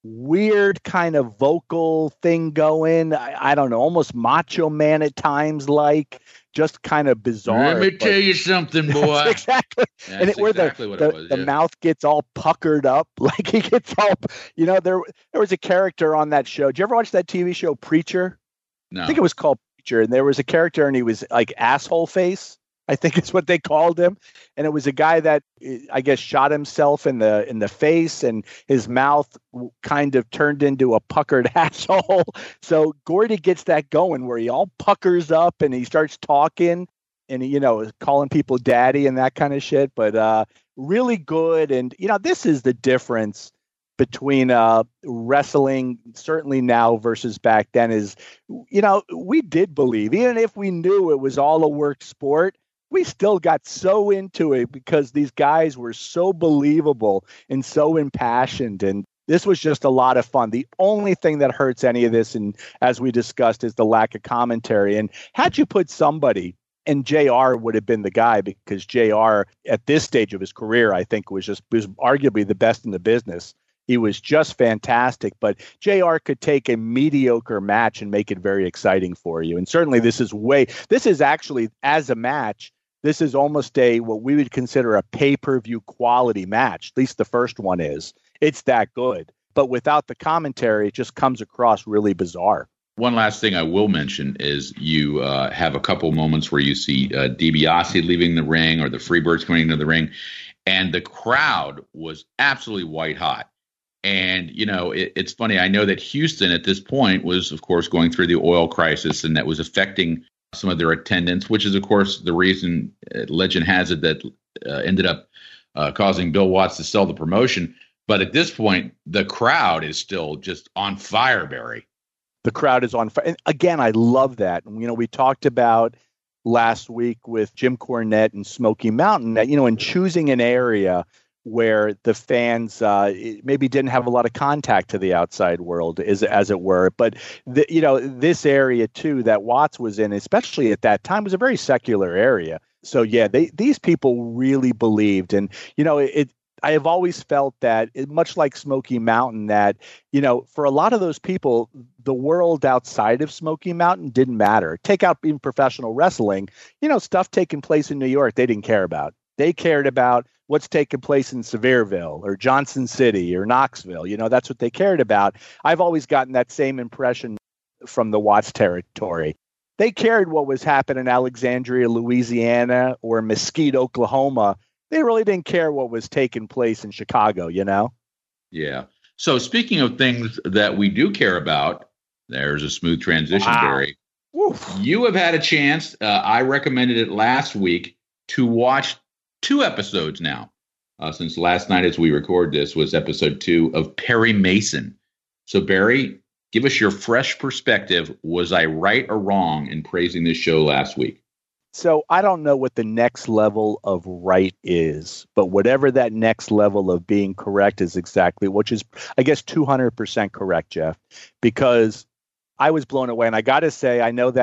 weird kind of vocal thing going. I, I don't know, almost Macho Man at times, like just kind of bizarre. Let me tell you something, boy. Exactly. That's and it, where exactly the, what the, it was, the yeah. mouth gets all puckered up, like he gets all, you know, there, there was a character on that show. Did you ever watch that T V show Preacher? No. I think it was called Preacher. And there was a character and he was like asshole face, I think is what they called him. And it was a guy that I guess shot himself in the in the face, and his mouth kind of turned into a puckered asshole. So Gordy gets that going where he all puckers up and he starts talking and, you know, calling people daddy and that kind of shit. But uh, really good. And, you know, this is the difference between uh, wrestling, certainly now versus back then, is, you know, we did believe, even if we knew it was all a work sport, we still got so into it because these guys were so believable and so impassioned. And this was just a lot of fun. The only thing that hurts any of this, and as we discussed, is the lack of commentary. And had you put somebody, and J R would have been the guy, because J R at this stage of his career, I think was just was arguably the best in the business. He was just fantastic, but J R could take a mediocre match and make it very exciting for you. And certainly this is way, this is actually, as a match, this is almost a, what we would consider a pay-per-view quality match. At least the first one is. It's that good. But without the commentary, it just comes across really bizarre. One last thing I will mention is you uh, have a couple moments where you see uh, DiBiase leaving the ring, or the Freebirds coming into the ring, and the crowd was absolutely white hot. And, you know, it, it's funny. I know that Houston at this point was, of course, going through the oil crisis, and that was affecting some of their attendance, which is, of course, the reason, uh, legend has it, that uh, ended up uh, causing Bill Watts to sell the promotion. But at this point, the crowd is still just on fire, Barry. The crowd is on fire. And again, I love that. And, you know, we talked about last week with Jim Cornette and Smoky Mountain that, you know, in choosing an area where the fans uh, maybe didn't have a lot of contact to the outside world, as, as it were. But, the, you know, this area, too, that Watts was in, especially at that time, was a very secular area. So, yeah, they these people really believed. And, you know, it, I have always felt that, it, much like Smoky Mountain, that, you know, for a lot of those people, the world outside of Smoky Mountain didn't matter. Take out even professional wrestling, you know, stuff taking place in New York, they didn't care about. They cared about what's taking place in Sevierville or Johnson City or Knoxville. You know, that's what they cared about. I've always gotten that same impression from the Watts territory. They cared what was happening in Alexandria, Louisiana, or Mesquite, Oklahoma. They really didn't care what was taking place in Chicago, you know? Yeah. So speaking of things that we do care about, there's a smooth transition, wow. Barry. Oof. You have had a chance, uh, I recommended it last week, to watch two episodes now, uh, since last night as we record this was episode two of Perry Mason. So, Barry, give us your fresh perspective. Was I right or wrong in praising this show last week? So I don't know what the next level of right is, but whatever that next level of being correct is exactly, which is, I guess, two hundred percent correct, Jeff, because I was blown away. And I got to say, I know that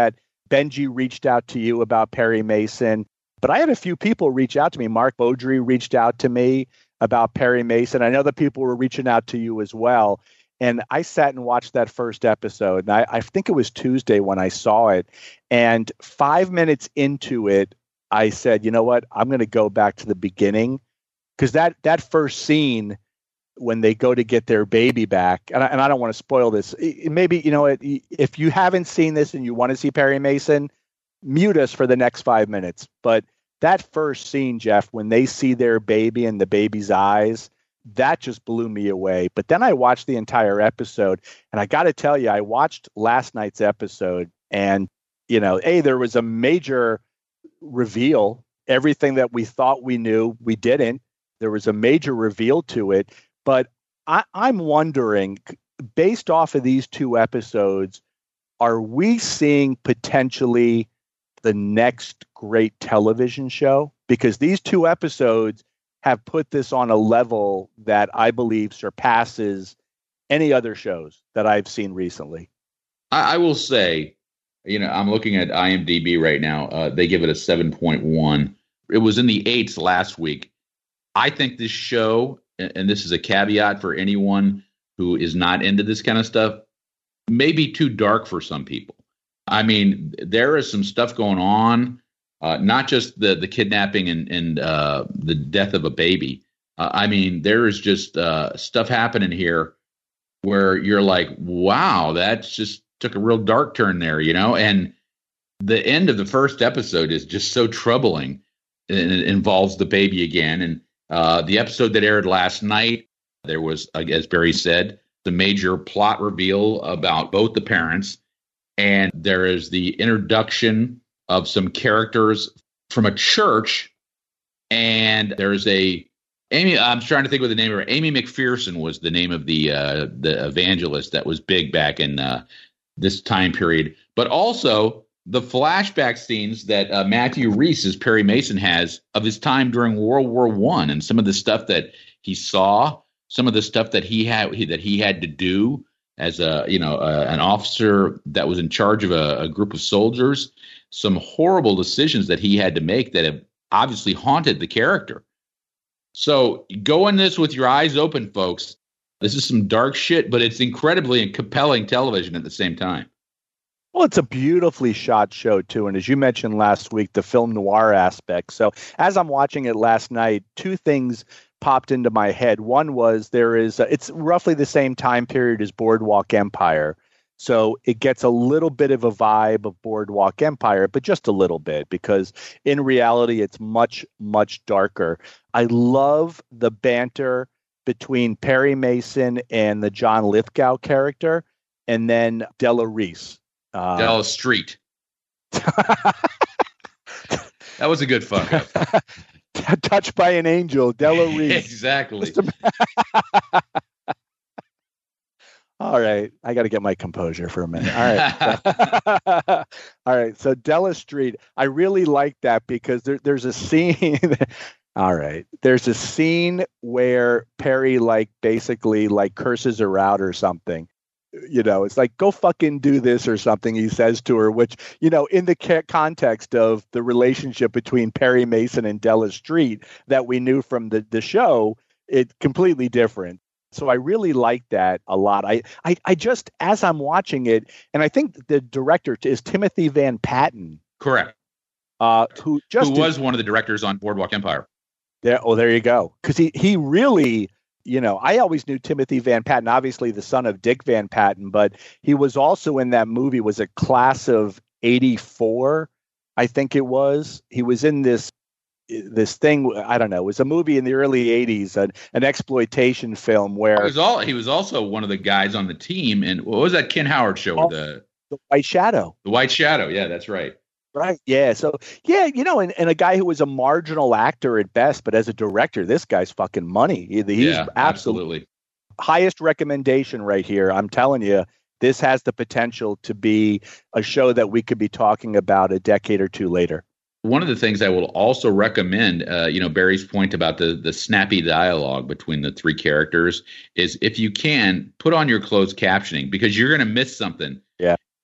Benji reached out to you about Perry Mason, but I had a few people reach out to me. Mark Beaudry reached out to me about Perry Mason. I know that people were reaching out to you as well. And I sat and watched that first episode. And I, I think it was Tuesday when I saw it. And five minutes into it, I said, you know what? I'm going to go back to the beginning. Because that, that first scene, when they go to get their baby back, and I, and I don't want to spoil this. It, maybe, you know, it, if you haven't seen this and you want to see Perry Mason, mute us for the next five minutes. But that first scene, Jeff, when they see their baby and the baby's eyes, that just blew me away. But then I watched the entire episode, and I got to tell you, I watched last night's episode, and, you know, A, there was a major reveal. Everything that we thought we knew, we didn't. There was a major reveal to it. But I, I'm wondering, based off of these two episodes, are we seeing potentially the next great television show? Because these two episodes have put this on a level that I believe surpasses any other shows that I've seen recently. I, I will say, you know, I'm looking at IMDb right now. Uh, they give it a seven point one. It was in the eights last week. I think this show, and this is a caveat for anyone who is not into this kind of stuff, may be too dark for some people. I mean, there is some stuff going on. Uh, not just the the kidnapping and and uh, the death of a baby. Uh, I mean, there is just uh, stuff happening here where you're like, wow, that just took a real dark turn there, you know. And the end of the first episode is just so troubling, and it involves the baby again. And uh, the episode that aired last night, there was, as Barry said, the major plot reveal about both the parents, and there is the introduction of some characters from a church, and there's a Amy. I'm trying to think of the name of her. Amy McPherson was the name of the uh, the evangelist that was big back in uh, this time period. But also the flashback scenes that uh, Matthew Rhys as Perry Mason has of his time during World War One, and some of the stuff that he saw, some of the stuff that he had that he had to do as a you know uh, an officer that was in charge of a, a group of soldiers. Some horrible decisions that he had to make that have obviously haunted the character. So go in this with your eyes open, folks. This is some dark shit, but it's incredibly compelling television at the same time. Well, it's a beautifully shot show, too. And as you mentioned last week, the film noir aspect. So as I'm watching it last night, two things popped into my head. One was there is, a, it's roughly the same time period as Boardwalk Empire. So it gets a little bit of a vibe of Boardwalk Empire, but just a little bit, because in reality, it's much, much darker. I love the banter between Perry Mason and the John Lithgow character, and then Della Reese. Uh, Della Street. That was a good fuck up. Touched by an Angel, Della Reese. Exactly. All right. I got to get my composure for a minute. All right. All right. So Della Street, I really like that because there, there's a scene. All right. There's a scene where Perry like basically like curses her out or something. You know, it's like, go fucking do this or something, he says to her, which, you know, in the ca- context of the relationship between Perry Mason and Della Street that we knew from the, the show, it's completely different. So I really like that a lot. I, I, I just, as I'm watching it, and I think the director is Timothy Van Patten. Correct. Uh, who just who was did, one of the directors on Boardwalk Empire. There, oh, there you go. Because he, he really, you know, I always knew Timothy Van Patten, obviously the son of Dick Van Patten, but he was also in that movie, was a class of eighty-four, I think it was. He was in this this thing, I don't know, it was a movie in the early eighties, an, an exploitation film where... He was, all, he was also one of the guys on the team, and what was that Ken Howard show? Oh, the, the White Shadow. The White Shadow, yeah, that's right. Right, yeah, so, yeah, you know, and, and a guy who was a marginal actor at best, but as a director, this guy's fucking money. He, he's yeah, absolutely. absolutely. Highest recommendation right here, I'm telling you. This has the potential to be a show that we could be talking about a decade or two later. One of the things I will also recommend, uh, you know, Barry's point about the the snappy dialogue between the three characters is, if you can, put on your closed captioning, because you're going to miss something. Yeah.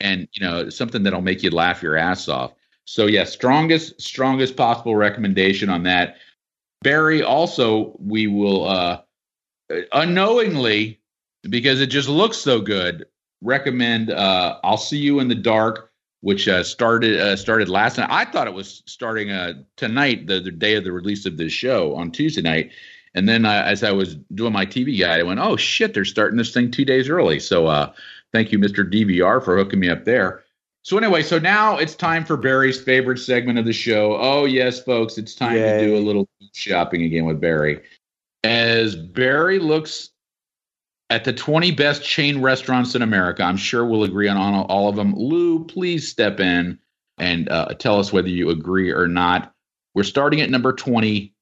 and you know, something that'll make you laugh your ass off. So yeah, strongest, strongest possible recommendation on that. Barry, also, we will uh, unknowingly, because it just looks so good, recommend uh, I'll See You in the Dark, which uh, started uh, started last night. I thought it was starting uh, tonight, the, the day of the release of this show on Tuesday night. And then uh, as I was doing my T V guide, I went, oh, shit, they're starting this thing two days early. So uh, thank you, Mister D V R, for hooking me up there. So anyway, so now it's time for Barry's favorite segment of the show. Oh, yes, folks, it's time Yay. to do a little shopping again with Barry. As Barry looks at the twenty best chain restaurants in America, I'm sure we'll agree on all of them. Lou, please step in and uh, tell us whether you agree or not. We're starting at number twenty,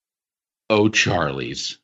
O'Charley's.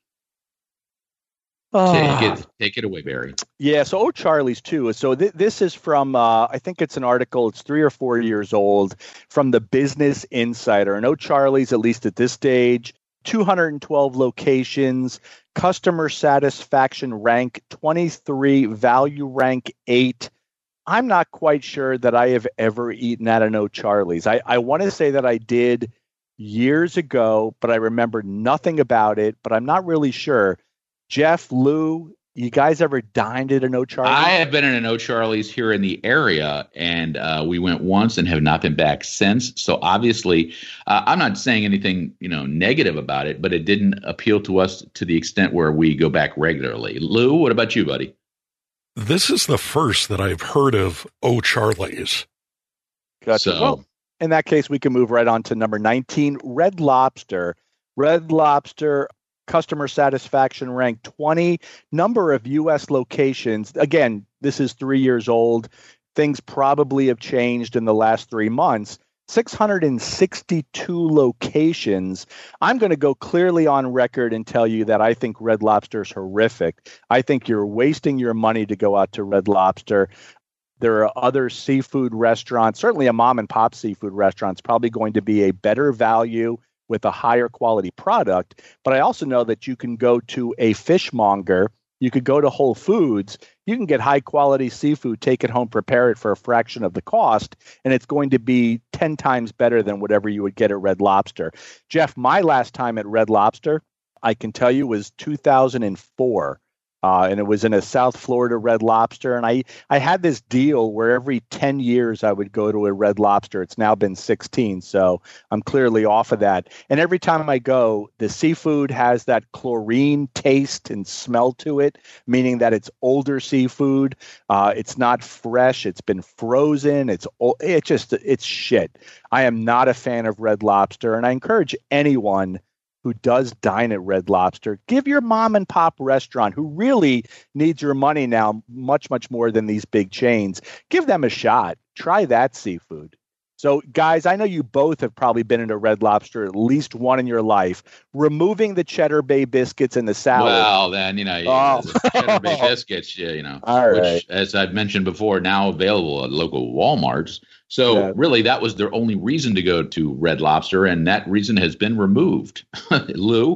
Oh. Take it, take it away, Barry. Yeah, so O'Charley's too. So th- this is from, uh, I think it's an article, it's three or four years old, from the Business Insider. And O'Charley's, at least at this stage, two hundred twelve locations, customer satisfaction rank twenty-three, value rank eight. I'm not quite sure that I have ever eaten at an O'Charley's. I, I want to say that I did years ago, but I remember nothing about it, but I'm not really sure. Jeff, Lou, you guys ever dined at an O'Charley's? I have been at an O'Charley's here in the area, and uh, we went once and have not been back since. So obviously, uh, I'm not saying anything, you know, negative about it, but it didn't appeal to us to the extent where we go back regularly. Lou, what about you, buddy? This is the first that I've heard of O'Charley's. Gotcha. So, well, in that case, we can move right on to number nineteen, Red Lobster. Red Lobster, customer satisfaction ranked twenty, number of U S locations. Again, this is three years old. Things probably have changed in the last three months. six hundred sixty-two locations. I'm going to go clearly on record and tell you that I think Red Lobster is horrific. I think you're wasting your money to go out to Red Lobster. There are other seafood restaurants, certainly a mom and pop seafood restaurant is probably going to be a better value with a higher quality product. But I also know that you can go to a fishmonger, you could go to Whole Foods, you can get high quality seafood, take it home, prepare it for a fraction of the cost, and it's going to be ten times better than whatever you would get at Red Lobster. Jeff, my last time at Red Lobster, I can tell you, was two thousand four. Uh, and it was in a South Florida Red Lobster. And I, I had this deal where every ten years I would go to a Red Lobster. It's now been sixteen, so I'm clearly off of that. And every time I go, the seafood has that chlorine taste and smell to it, meaning that it's older seafood. Uh, it's not fresh. It's been frozen. It's it just it's shit. I am not a fan of Red Lobster, and I encourage anyone who does dine at Red Lobster, give your mom and pop restaurant, who really needs your money now much, much more than these big chains, give them a shot. Try that seafood. So, guys, I know you both have probably been in a Red Lobster, at least one in your life. Removing the Cheddar Bay biscuits and the salad. Well, then, you know, oh. the Cheddar Bay biscuits, you know, All right. which, as I've mentioned before, now available at local Walmarts. So yeah. really, that was their only reason to go to Red Lobster, and that reason has been removed. Lou?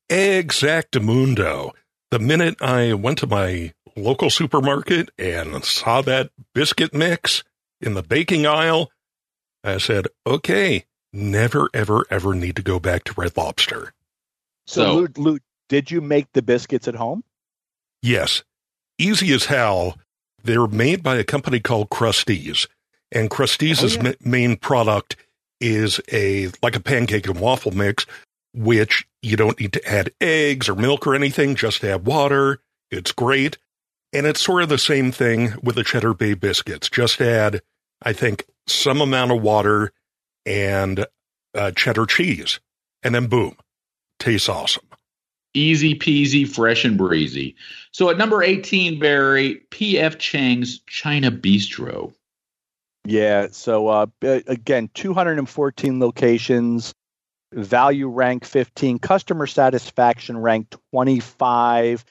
Exactamundo. The minute I went to my local supermarket and saw that biscuit mix in the baking aisle, I said, okay, never, ever, ever need to go back to Red Lobster. So, so Lou, Lou, did you make the biscuits at home? Yes. Easy as hell. They're made by a company called Krusteaz. And Krusteaz's oh, yeah. ma- main product is a like a pancake and waffle mix, which you don't need to add eggs or milk or anything, just add water. It's great. And it's sort of the same thing with the Cheddar Bay biscuits. Just add, I think, some amount of water and uh, cheddar cheese. And then boom, tastes awesome. Easy peasy, fresh and breezy. So at number eighteen, Barry, P F Chang's China Bistro. Yeah, so uh, again, two hundred fourteen locations, value rank fifteen, customer satisfaction rank twenty-five.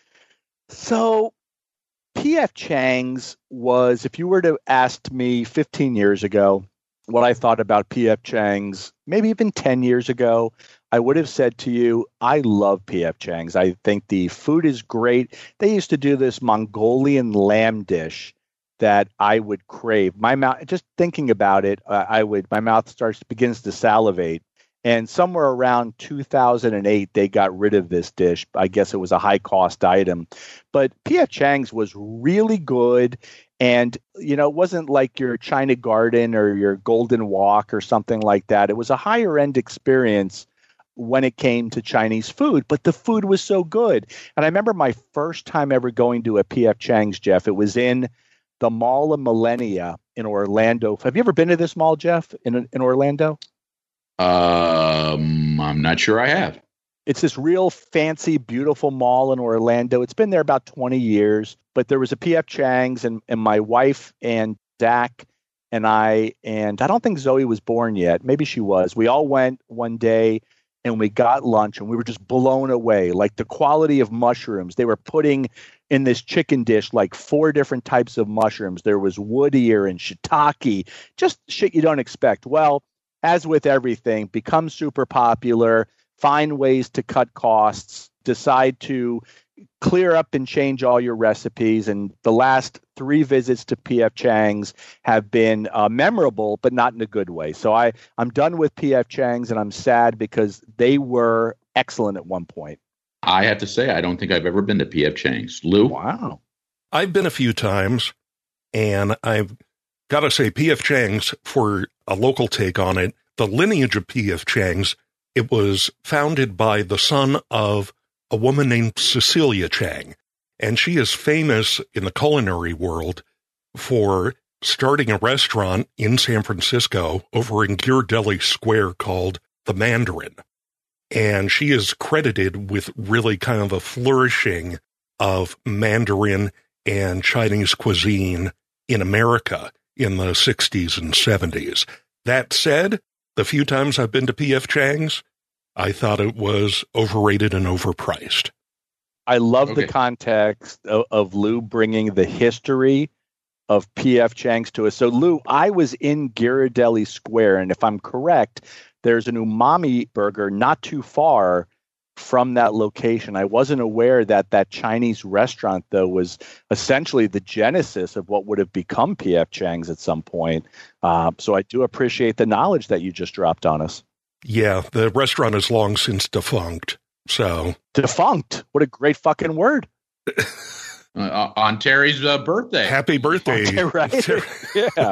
So P F Chang's was, if you were to ask me fifteen years ago what I thought about P F Chang's, maybe even ten years ago, I would have said to you, I love P F Chang's. I think the food is great. They used to do this Mongolian lamb dish that I would crave. My mouth, just thinking about it, uh, I would, my mouth starts, begins to salivate. And somewhere around two thousand eight, they got rid of this dish. I guess it was a high cost item, but P F Chang's was really good. And, you know, it wasn't like your China Garden or your Golden Wok or something like that. It was a higher end experience when it came to Chinese food, but the food was so good. And I remember my first time ever going to a P F Chang's, Jeff. It was in the Mall of Millennia in Orlando. Have you ever been to this mall, Jeff, in in Orlando? Um, I'm not sure I have. It's this real fancy, beautiful mall in Orlando. It's been there about twenty years, but there was a P F Chang's, and, and my wife and Dak and I, and I don't think Zoe was born yet. Maybe she was. We all went one day and we got lunch and we were just blown away. Like the quality of mushrooms. They were putting in this chicken dish like four different types of mushrooms. There was wood ear and shiitake, just shit you don't expect. Well, as with everything, become super popular, find ways to cut costs, decide to clear up and change all your recipes. And the last three visits to P F Chang's have been uh, memorable, but not in a good way. So I, I'm done with P F Chang's, and I'm sad because they were excellent at one point. I have to say, I don't think I've ever been to P F Chang's. Lou? Wow. I've been a few times, and I've got to say, P F Chang's, for a local take on it, the lineage of P F Chang's, it was founded by the son of a woman named Cecilia Chang, and she is famous in the culinary world for starting a restaurant in San Francisco over in Ghirardelli Square called The Mandarin. And she is credited with really kind of a flourishing of Mandarin and Chinese cuisine in America in the sixties and seventies. That said, the few times I've been to P F Chang's, I thought it was overrated and overpriced. I love Okay. the context of, of Lou bringing the history of P F Chang's to us. So, Lou, I was in Ghirardelli Square, and if I'm correct, there's an umami burger not too far from that location. I wasn't aware that that Chinese restaurant, though, was essentially the genesis of what would have become P F Chang's at some point. Uh, so I do appreciate the knowledge that you just dropped on us. Yeah, the restaurant is long since defunct. So Defunct. What a great fucking word. Uh, on Terry's uh, birthday. happy birthday. Okay, right? Yeah.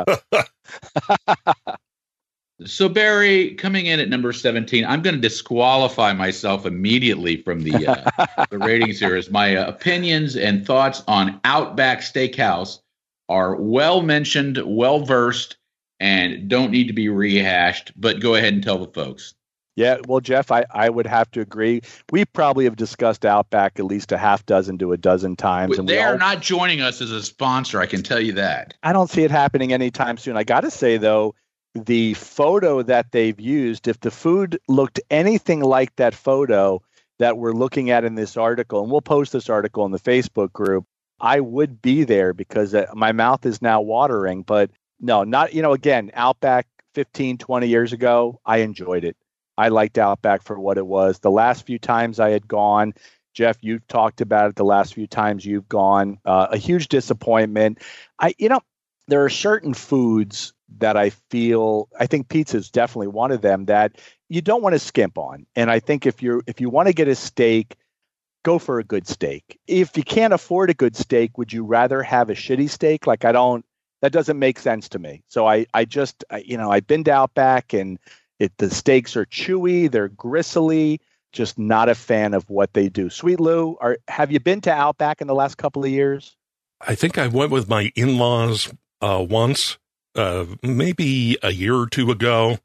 So, Barry, coming in at number seventeen, I'm going to disqualify myself immediately from the uh, the ratings here, as my uh, opinions and thoughts on Outback Steakhouse are well mentioned, well versed, and don't need to be rehashed. But go ahead and tell the folks. Yeah, well, Jeff, I, I would have to agree. We probably have discussed Outback at least a half dozen to a dozen times. And they we are all, not joining us as a sponsor, I can tell you that. I don't see it happening anytime soon. I got to say, though, the photo that they've used, if the food looked anything like that photo that we're looking at in this article, and we'll post this article in the Facebook group, I would be there because uh, my mouth is now watering. But no, not, you know, again, Outback fifteen, twenty years ago, I enjoyed it. I liked Outback for what it was. The last few times I had gone, Jeff, you've talked about it. The last few times you've gone, uh, a huge disappointment. I, you know, there are certain foods that I feel, I think pizza is definitely one of them that you don't want to skimp on. And I think if you're, if you want to get a steak, go for a good steak. If you can't afford a good steak, would you rather have a shitty steak? Like, I don't, that doesn't make sense to me. So I, I just, I, you know, I've been to Outback, and It, the steaks are chewy, they're gristly, just not a fan of what they do. Sweet Lou, are, have you been to Outback in the last couple of years? I think I went with my in-laws uh, once, uh, maybe a year or two ago,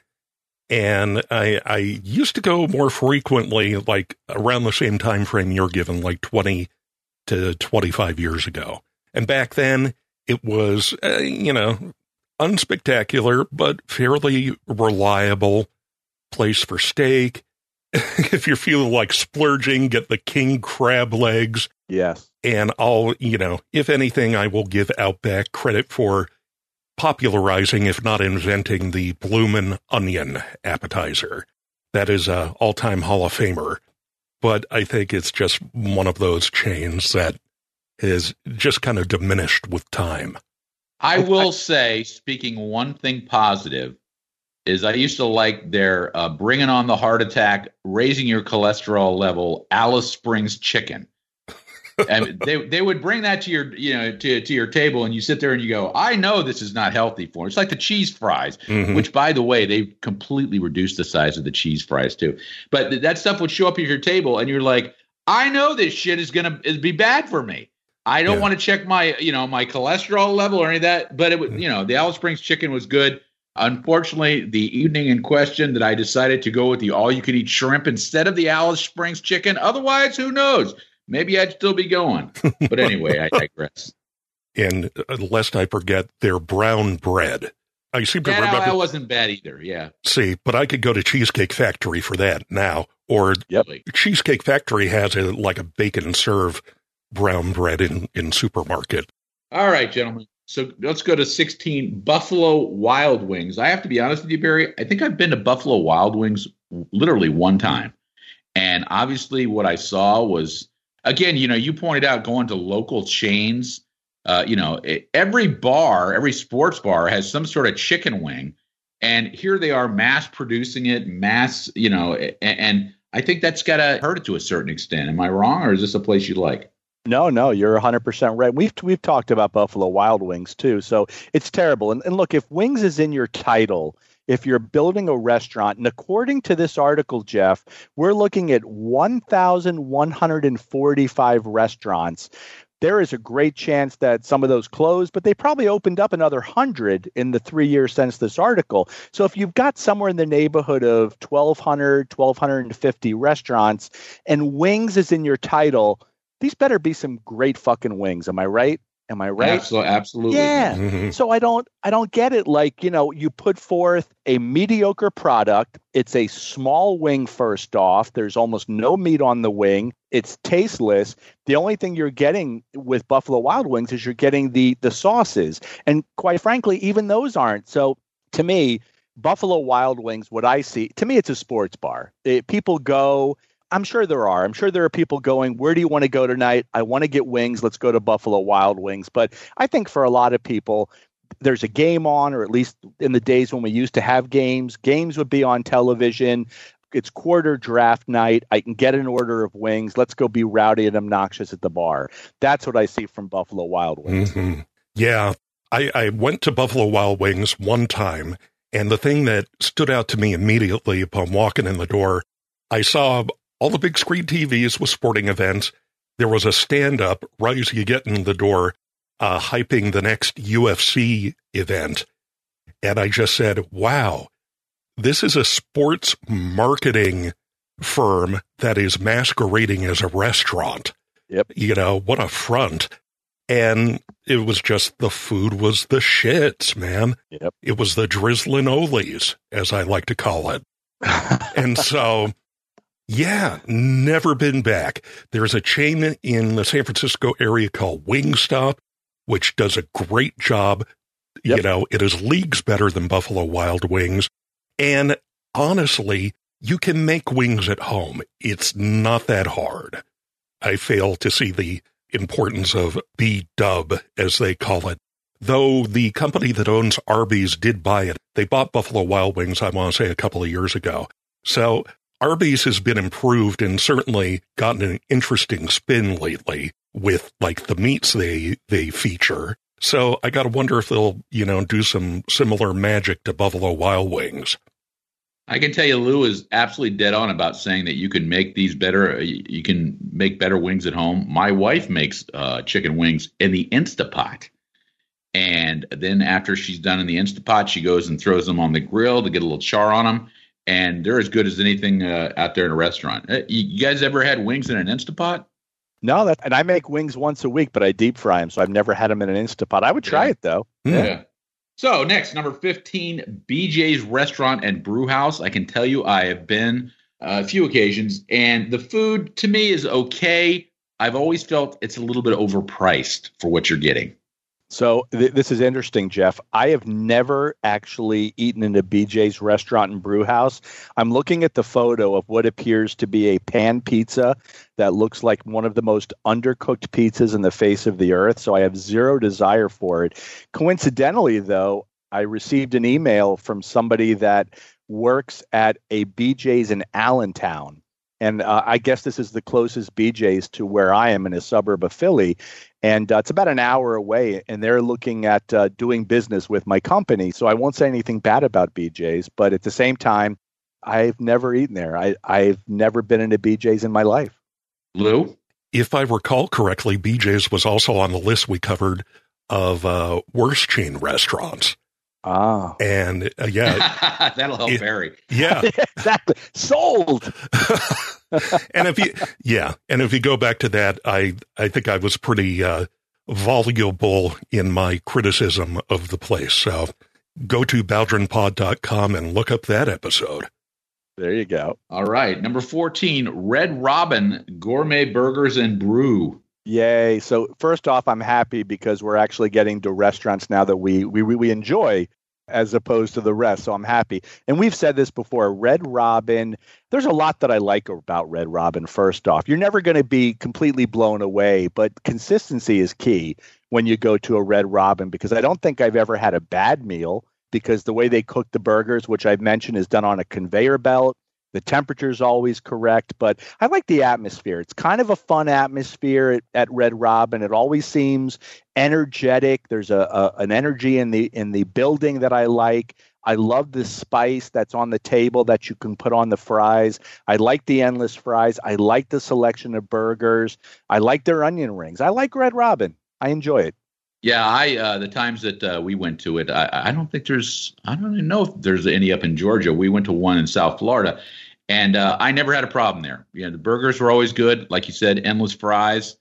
and I, I used to go more frequently, like around the same time frame you're given, like twenty to twenty-five years ago. And back then, it was, uh, you know, unspectacular, but fairly reliable place for steak. If you're feeling like splurging, get the king crab legs. Yes. And I'll, you know, if anything, I will give Outback credit for popularizing, if not inventing, the bloomin' onion appetizer. That is a all-time Hall of Famer. But I think it's just one of those chains that is just kind of diminished with time. I will say, speaking one thing positive, is I used to like their uh, bringing on the heart attack, raising your cholesterol level, Alice Springs chicken. And they they would bring that to your you know to to your table, and you sit there and you go, I know this is not healthy for. It's like the cheese fries, mm-hmm. which, by the way, they completely reduced the size of the cheese fries too. But th- that stuff would show up at your table, and you're like, I know this shit is gonna be bad for me. I don't yeah. want to check my you know my cholesterol level or any of that. But it was you know the Alice Springs chicken was good. Unfortunately, the evening in question that I decided to go with the all-you-can-eat shrimp instead of the Alice Springs chicken. Otherwise, who knows? Maybe I'd still be going. But anyway, I digress. And uh, lest I forget, their brown bread. I seem to yeah, remember. No, that wasn't bad either, yeah. See, but I could go to Cheesecake Factory for that now. Or yep. Cheesecake Factory has a like a bacon and serve brown bread in, in supermarket. All right, gentlemen. So let's go to sixteen, Buffalo Wild Wings. I have to be honest with you, Barry. I think I've been to Buffalo Wild Wings literally one time. And obviously what I saw was, again, you know, you pointed out going to local chains. Uh, you know, every bar, every sports bar has some sort of chicken wing. And here they are mass producing it, mass, you know, and, and I think that's got to hurt it to a certain extent. Am I wrong, or is this a place you like? No, no, you're one hundred percent right. We've we've talked about Buffalo Wild Wings too, so it's terrible. And, and look, if wings is in your title, if you're building a restaurant, and according to this article, Jeff, we're looking at one thousand one hundred forty-five restaurants. There is a great chance that some of those closed, but they probably opened up another one hundred in the three years since this article. So if you've got somewhere in the neighborhood of twelve hundred, twelve fifty restaurants, and wings is in your title, these better be some great fucking wings. Am I right? Am I right? Absolutely. Absolutely. Yeah. Mm-hmm. So I don't, I don't get it. Like, you know, you put forth a mediocre product. It's a small wing. First off, there's almost no meat on the wing. It's tasteless. The only thing you're getting with Buffalo Wild Wings is you're getting the, the sauces. And quite frankly, even those aren't. So to me, Buffalo Wild Wings, what I see, to me, it's a sports bar. It, people go, I'm sure there are. I'm sure there are people going, where do you want to go tonight? I want to get wings. Let's go to Buffalo Wild Wings. But I think for a lot of people, there's a game on, or at least in the days when we used to have games, games would be on television. It's quarter draft night. I can get an order of wings. Let's go be rowdy and obnoxious at the bar. That's what I see from Buffalo Wild Wings. Mm-hmm. Yeah. I, I went to Buffalo Wild Wings one time, and the thing that stood out to me immediately upon walking in the door, I saw all the big screen T Vs with sporting events. There was a stand-up right as you get in the door, uh, hyping the next U F C event. And I just said, wow, this is a sports marketing firm that is masquerading as a restaurant. Yep. You know, what a front. And it was just, the food was the shits, man. Yep. It was the drizzlin' olies, as I like to call it. And so... yeah, never been back. There's a chain in the San Francisco area called Wingstop, which does a great job. Yep. You know, it is leagues better than Buffalo Wild Wings. And honestly, you can make wings at home. It's not that hard. I fail to see the importance of B-dub, as they call it. Though the company that owns Arby's did buy it. They bought Buffalo Wild Wings, I want to say, a couple of years ago. So Arby's has been improved and certainly gotten an interesting spin lately with like the meats they they feature. So I got to wonder if they'll, you know, do some similar magic to Buffalo Wild Wings. I can tell you, Lou is absolutely dead on about saying that you can make these better. You can make better wings at home. My wife makes uh, chicken wings in the Instapot. And then after she's done in the Instapot, she goes and throws them on the grill to get a little char on them. And they're as good as anything uh, out there in a restaurant. Uh, you, you guys ever had wings in an Instapot? No, that, and I make wings once a week, but I deep fry them, so I've never had them in an Instapot. I would try yeah. it, though. Yeah. yeah. So next, number fifteen, B J's Restaurant and Brew House. I can tell you I have been uh, a few occasions, and the food to me is okay. I've always felt it's a little bit overpriced for what you're getting. So th- this is interesting, Jeff. I have never actually eaten in a B J's restaurant and brew house. I'm looking at the photo of what appears to be a pan pizza that looks like one of the most undercooked pizzas in the face of the earth. So I have zero desire for it. Coincidentally, though, I received an email from somebody that works at a B J's in Allentown. And uh, I guess this is the closest B J's to where I am in a suburb of Philly. And uh, it's about an hour away, and they're looking at uh, doing business with my company. So I won't say anything bad about B J's, but at the same time, I've never eaten there. I, I've never been in a B J's in my life. Lou? If I recall correctly, B J's was also on the list we covered of uh, worst chain restaurants. Ah. And uh, yeah. That'll help it, Barry. Yeah. Exactly. Sold. And if you, yeah. And if you go back to that, I, I think I was pretty uh, voluble in my criticism of the place. So go to baldrin pod dot com and look up that episode. There you go. All right. Number fourteen, Red Robin Gourmet Burgers and Brew. Yay. So first off, I'm happy because we're actually getting to restaurants now that we we we enjoy as opposed to the rest. So I'm happy. And we've said this before, Red Robin, there's a lot that I like about Red Robin. First off, you're never going to be completely blown away, but consistency is key when you go to a Red Robin, because I don't think I've ever had a bad meal, because the way they cook the burgers, which I've mentioned, is done on a conveyor belt. The temperature is always correct, but I like the atmosphere. It's kind of a fun atmosphere at, at Red Robin. It always seems energetic. There's a, a an energy in the in the building that I like. I love the spice that's on the table that you can put on the fries. I like the endless fries. I like the selection of burgers. I like their onion rings. I like Red Robin. I enjoy it. Yeah, I uh, the times that uh, we went to it, I, I don't think there's, I don't even know if there's any up in Georgia. We went to one in South Florida, and uh, I never had a problem there. Yeah, the burgers were always good, like you said, endless fries.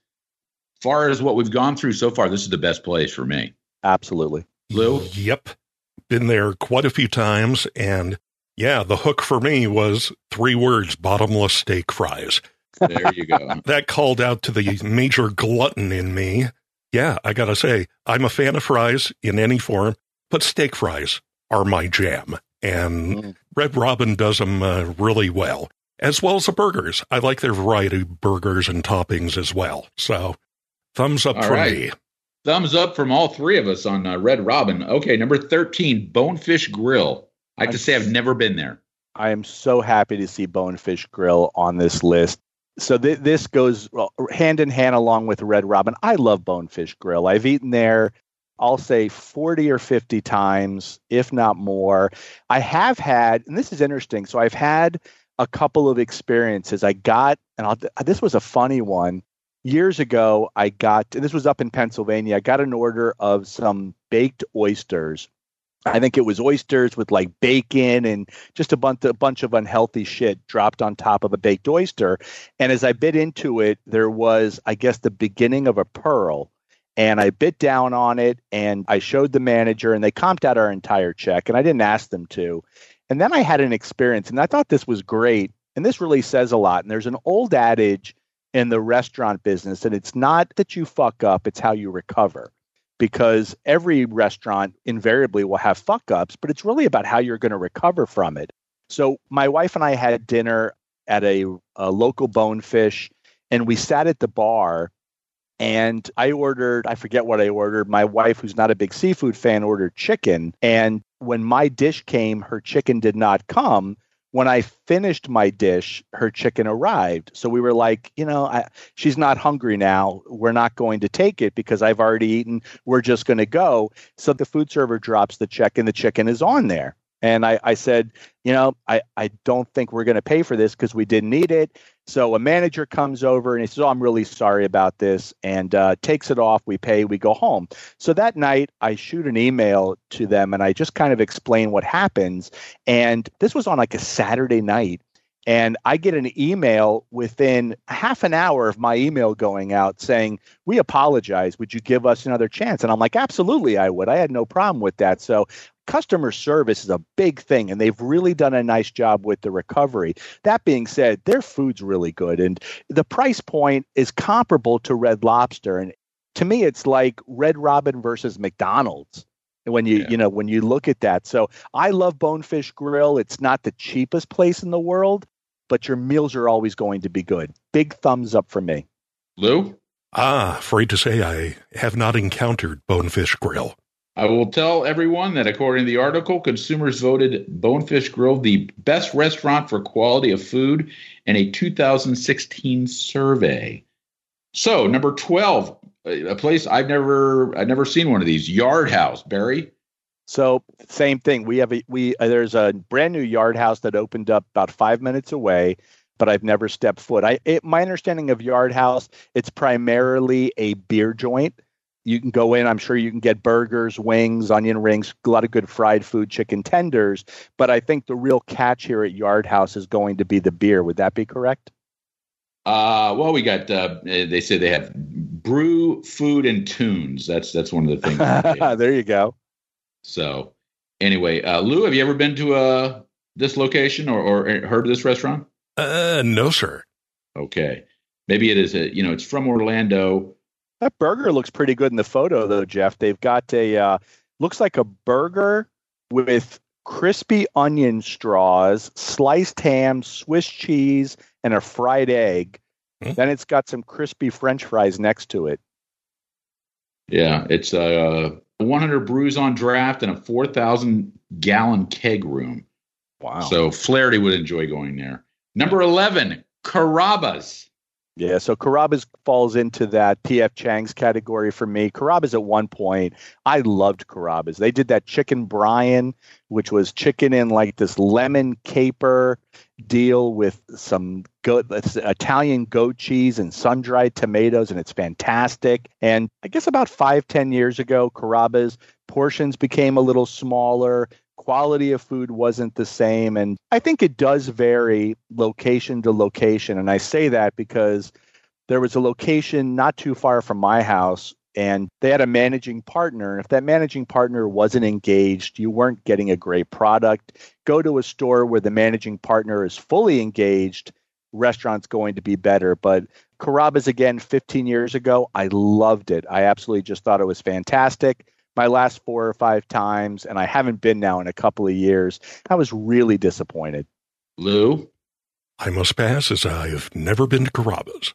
Far as what we've gone through so far, this is the best place for me. Absolutely. Lou? Yep. Been there quite a few times, and yeah, the hook for me was three words: bottomless steak fries. There you go. That called out to the major glutton in me. Yeah, I gotta say, I'm a fan of fries in any form, but steak fries are my jam. And mm. Red Robin does them uh, really well, as well as the burgers. I like their variety of burgers and toppings as well. So, thumbs up all for right. me. Thumbs up from all three of us on uh, Red Robin. Okay, number thirteen, Bonefish Grill. I have I'm, to say, I've never been there. I am so happy to see Bonefish Grill on this list. So th- this goes hand in hand along with Red Robin. I love Bonefish Grill. I've eaten there, I'll say forty or fifty times, if not more. I have had, and this is interesting, so I've had a couple of experiences. I got, and I'll, this was a funny one. Years ago, I got, and this was up in Pennsylvania, I got an order of some baked oysters. I think it was oysters with like bacon and just a bunch, a bunch of unhealthy shit dropped on top of a baked oyster. And as I bit into it, there was, I guess, the beginning of a pearl. And I bit down on it and I showed the manager and they comped out our entire check. And I didn't ask them to. And then I had an experience and I thought this was great. And this really says a lot. And there's an old adage in the restaurant business, and it's not that you fuck up, it's how you recover. Because every restaurant invariably will have fuck ups, but it's really about how you're going to recover from it. So my wife and I had dinner at a, a local Bonefish, and we sat at the bar, and I ordered, I forget what I ordered. My wife, who's not a big seafood fan, ordered chicken. And when my dish came, her chicken did not come. When I finished my dish, her chicken arrived. So we were like, you know, I, she's not hungry now. We're not going to take it because I've already eaten. We're just going to go. So the food server drops the check and the chicken is on there. And I, I said, you know, I, I don't think we're going to pay for this because we didn't need it. So a manager comes over and he says, oh, I'm really sorry about this, and uh, takes it off. We pay, we go home. So that night I shoot an email to them and I just kind of explain what happens. And this was on like a Saturday night. And I get an email within half an hour of my email going out saying, we apologize. Would you give us another chance? And I'm like, absolutely, I would. I had no problem with that. So customer service is a big thing, and they've really done a nice job with the recovery. That being said, their food's really good, and the price point is comparable to Red Lobster. And to me, it's like Red Robin versus McDonald's. When you, yeah. you know, when you look at that. So I love Bonefish Grill. It's not the cheapest place in the world, but your meals are always going to be good. Big thumbs up for me. Lou? Ah, afraid to say I have not encountered Bonefish Grill. I will tell everyone that according to the article, consumers voted Bonefish Grill the best restaurant for quality of food in a two thousand sixteen survey. So, number twelve, a place I've never I've never seen one of these, Yard House, Barry. So, same thing. We have a we uh, there's a brand new Yard House that opened up about five minutes away, but I've never stepped foot. I it, my understanding of Yard House, it's primarily a beer joint. You can go in, I'm sure you can get burgers, wings, onion rings, a lot of good fried food, chicken tenders. But I think the real catch here at Yard House is going to be the beer. Would that be correct? Uh, well, we got, uh, they say they have brew, food, and tunes. That's that's one of the things. There you go. So anyway, uh, Lou, have you ever been to uh, this location or, or heard of this restaurant? Uh, no, sir. Okay. Maybe it is, a, you know, it's from Orlando. That burger looks pretty good in the photo, though, Jeff. They've got a, uh, looks like a burger with crispy onion straws, sliced ham, Swiss cheese, and a fried egg. Mm-hmm. Then it's got some crispy French fries next to it. Yeah, it's a one hundred brews on draft and a four thousand gallon keg room. Wow. So Flaherty would enjoy going there. Number eleven, Carrabba's. Yeah, so Carrabba's falls into that P F Chang's category for me. Carrabba's at one point, I loved Carrabba's. They did that chicken brine, which was chicken in like this lemon caper deal with some goat, Italian goat cheese and sun-dried tomatoes, and it's fantastic. And I guess about five, ten years ago, Carrabba's portions became a little smaller. Quality of food wasn't the same. And I think it does vary location to location. And I say that because there was a location not too far from my house, and they had a managing partner. And if that managing partner wasn't engaged, you weren't getting a great product. Go to a store where the managing partner is fully engaged, restaurant's going to be better. But Carrabba's, again, fifteen years ago, I loved it. I absolutely just thought it was fantastic. My last four or five times, and I haven't been now in a couple of years, I was really disappointed. Lou? I must pass, as I have never been to Carrabba's.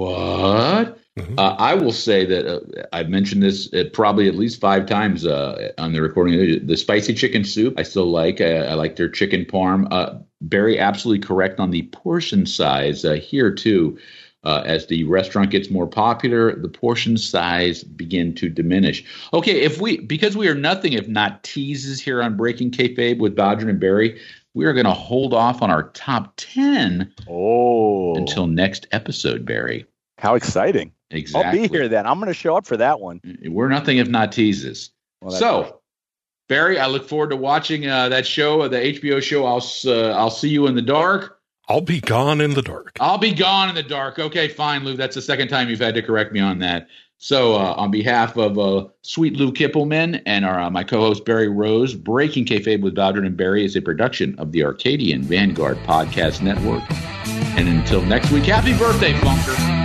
What? Mm-hmm. Uh, I will say that uh, I've mentioned this uh, probably at least five times uh, on the recording. The spicy chicken soup, I still like. I, I like their chicken parm. Uh, Barry, absolutely correct on the portion size uh, here, too. Uh, as the restaurant gets more popular, the portion size begin to diminish. Okay, if we because we are nothing if not teases here on Breaking Kayfabe with Bowdren and Barry, we are going to hold off on our top ten oh. until next episode, Barry. How exciting. Exactly. I'll be here then. I'm going to show up for that one. We're nothing if not teases. Well, so, right. Barry, I look forward to watching uh, that show, the H B O show. I'll uh, I'll see you in the dark. I'll be gone in the dark. I'll be gone in the dark. Okay, fine, Lou. That's the second time you've had to correct me on that. So uh, on behalf of uh, sweet Lou Kippelman and our, uh, my co-host Barry Rose, Breaking Kayfabe with Bowdren and Barry is a production of the Arcadian Vanguard Podcast Network. And until next week, happy birthday, Funker.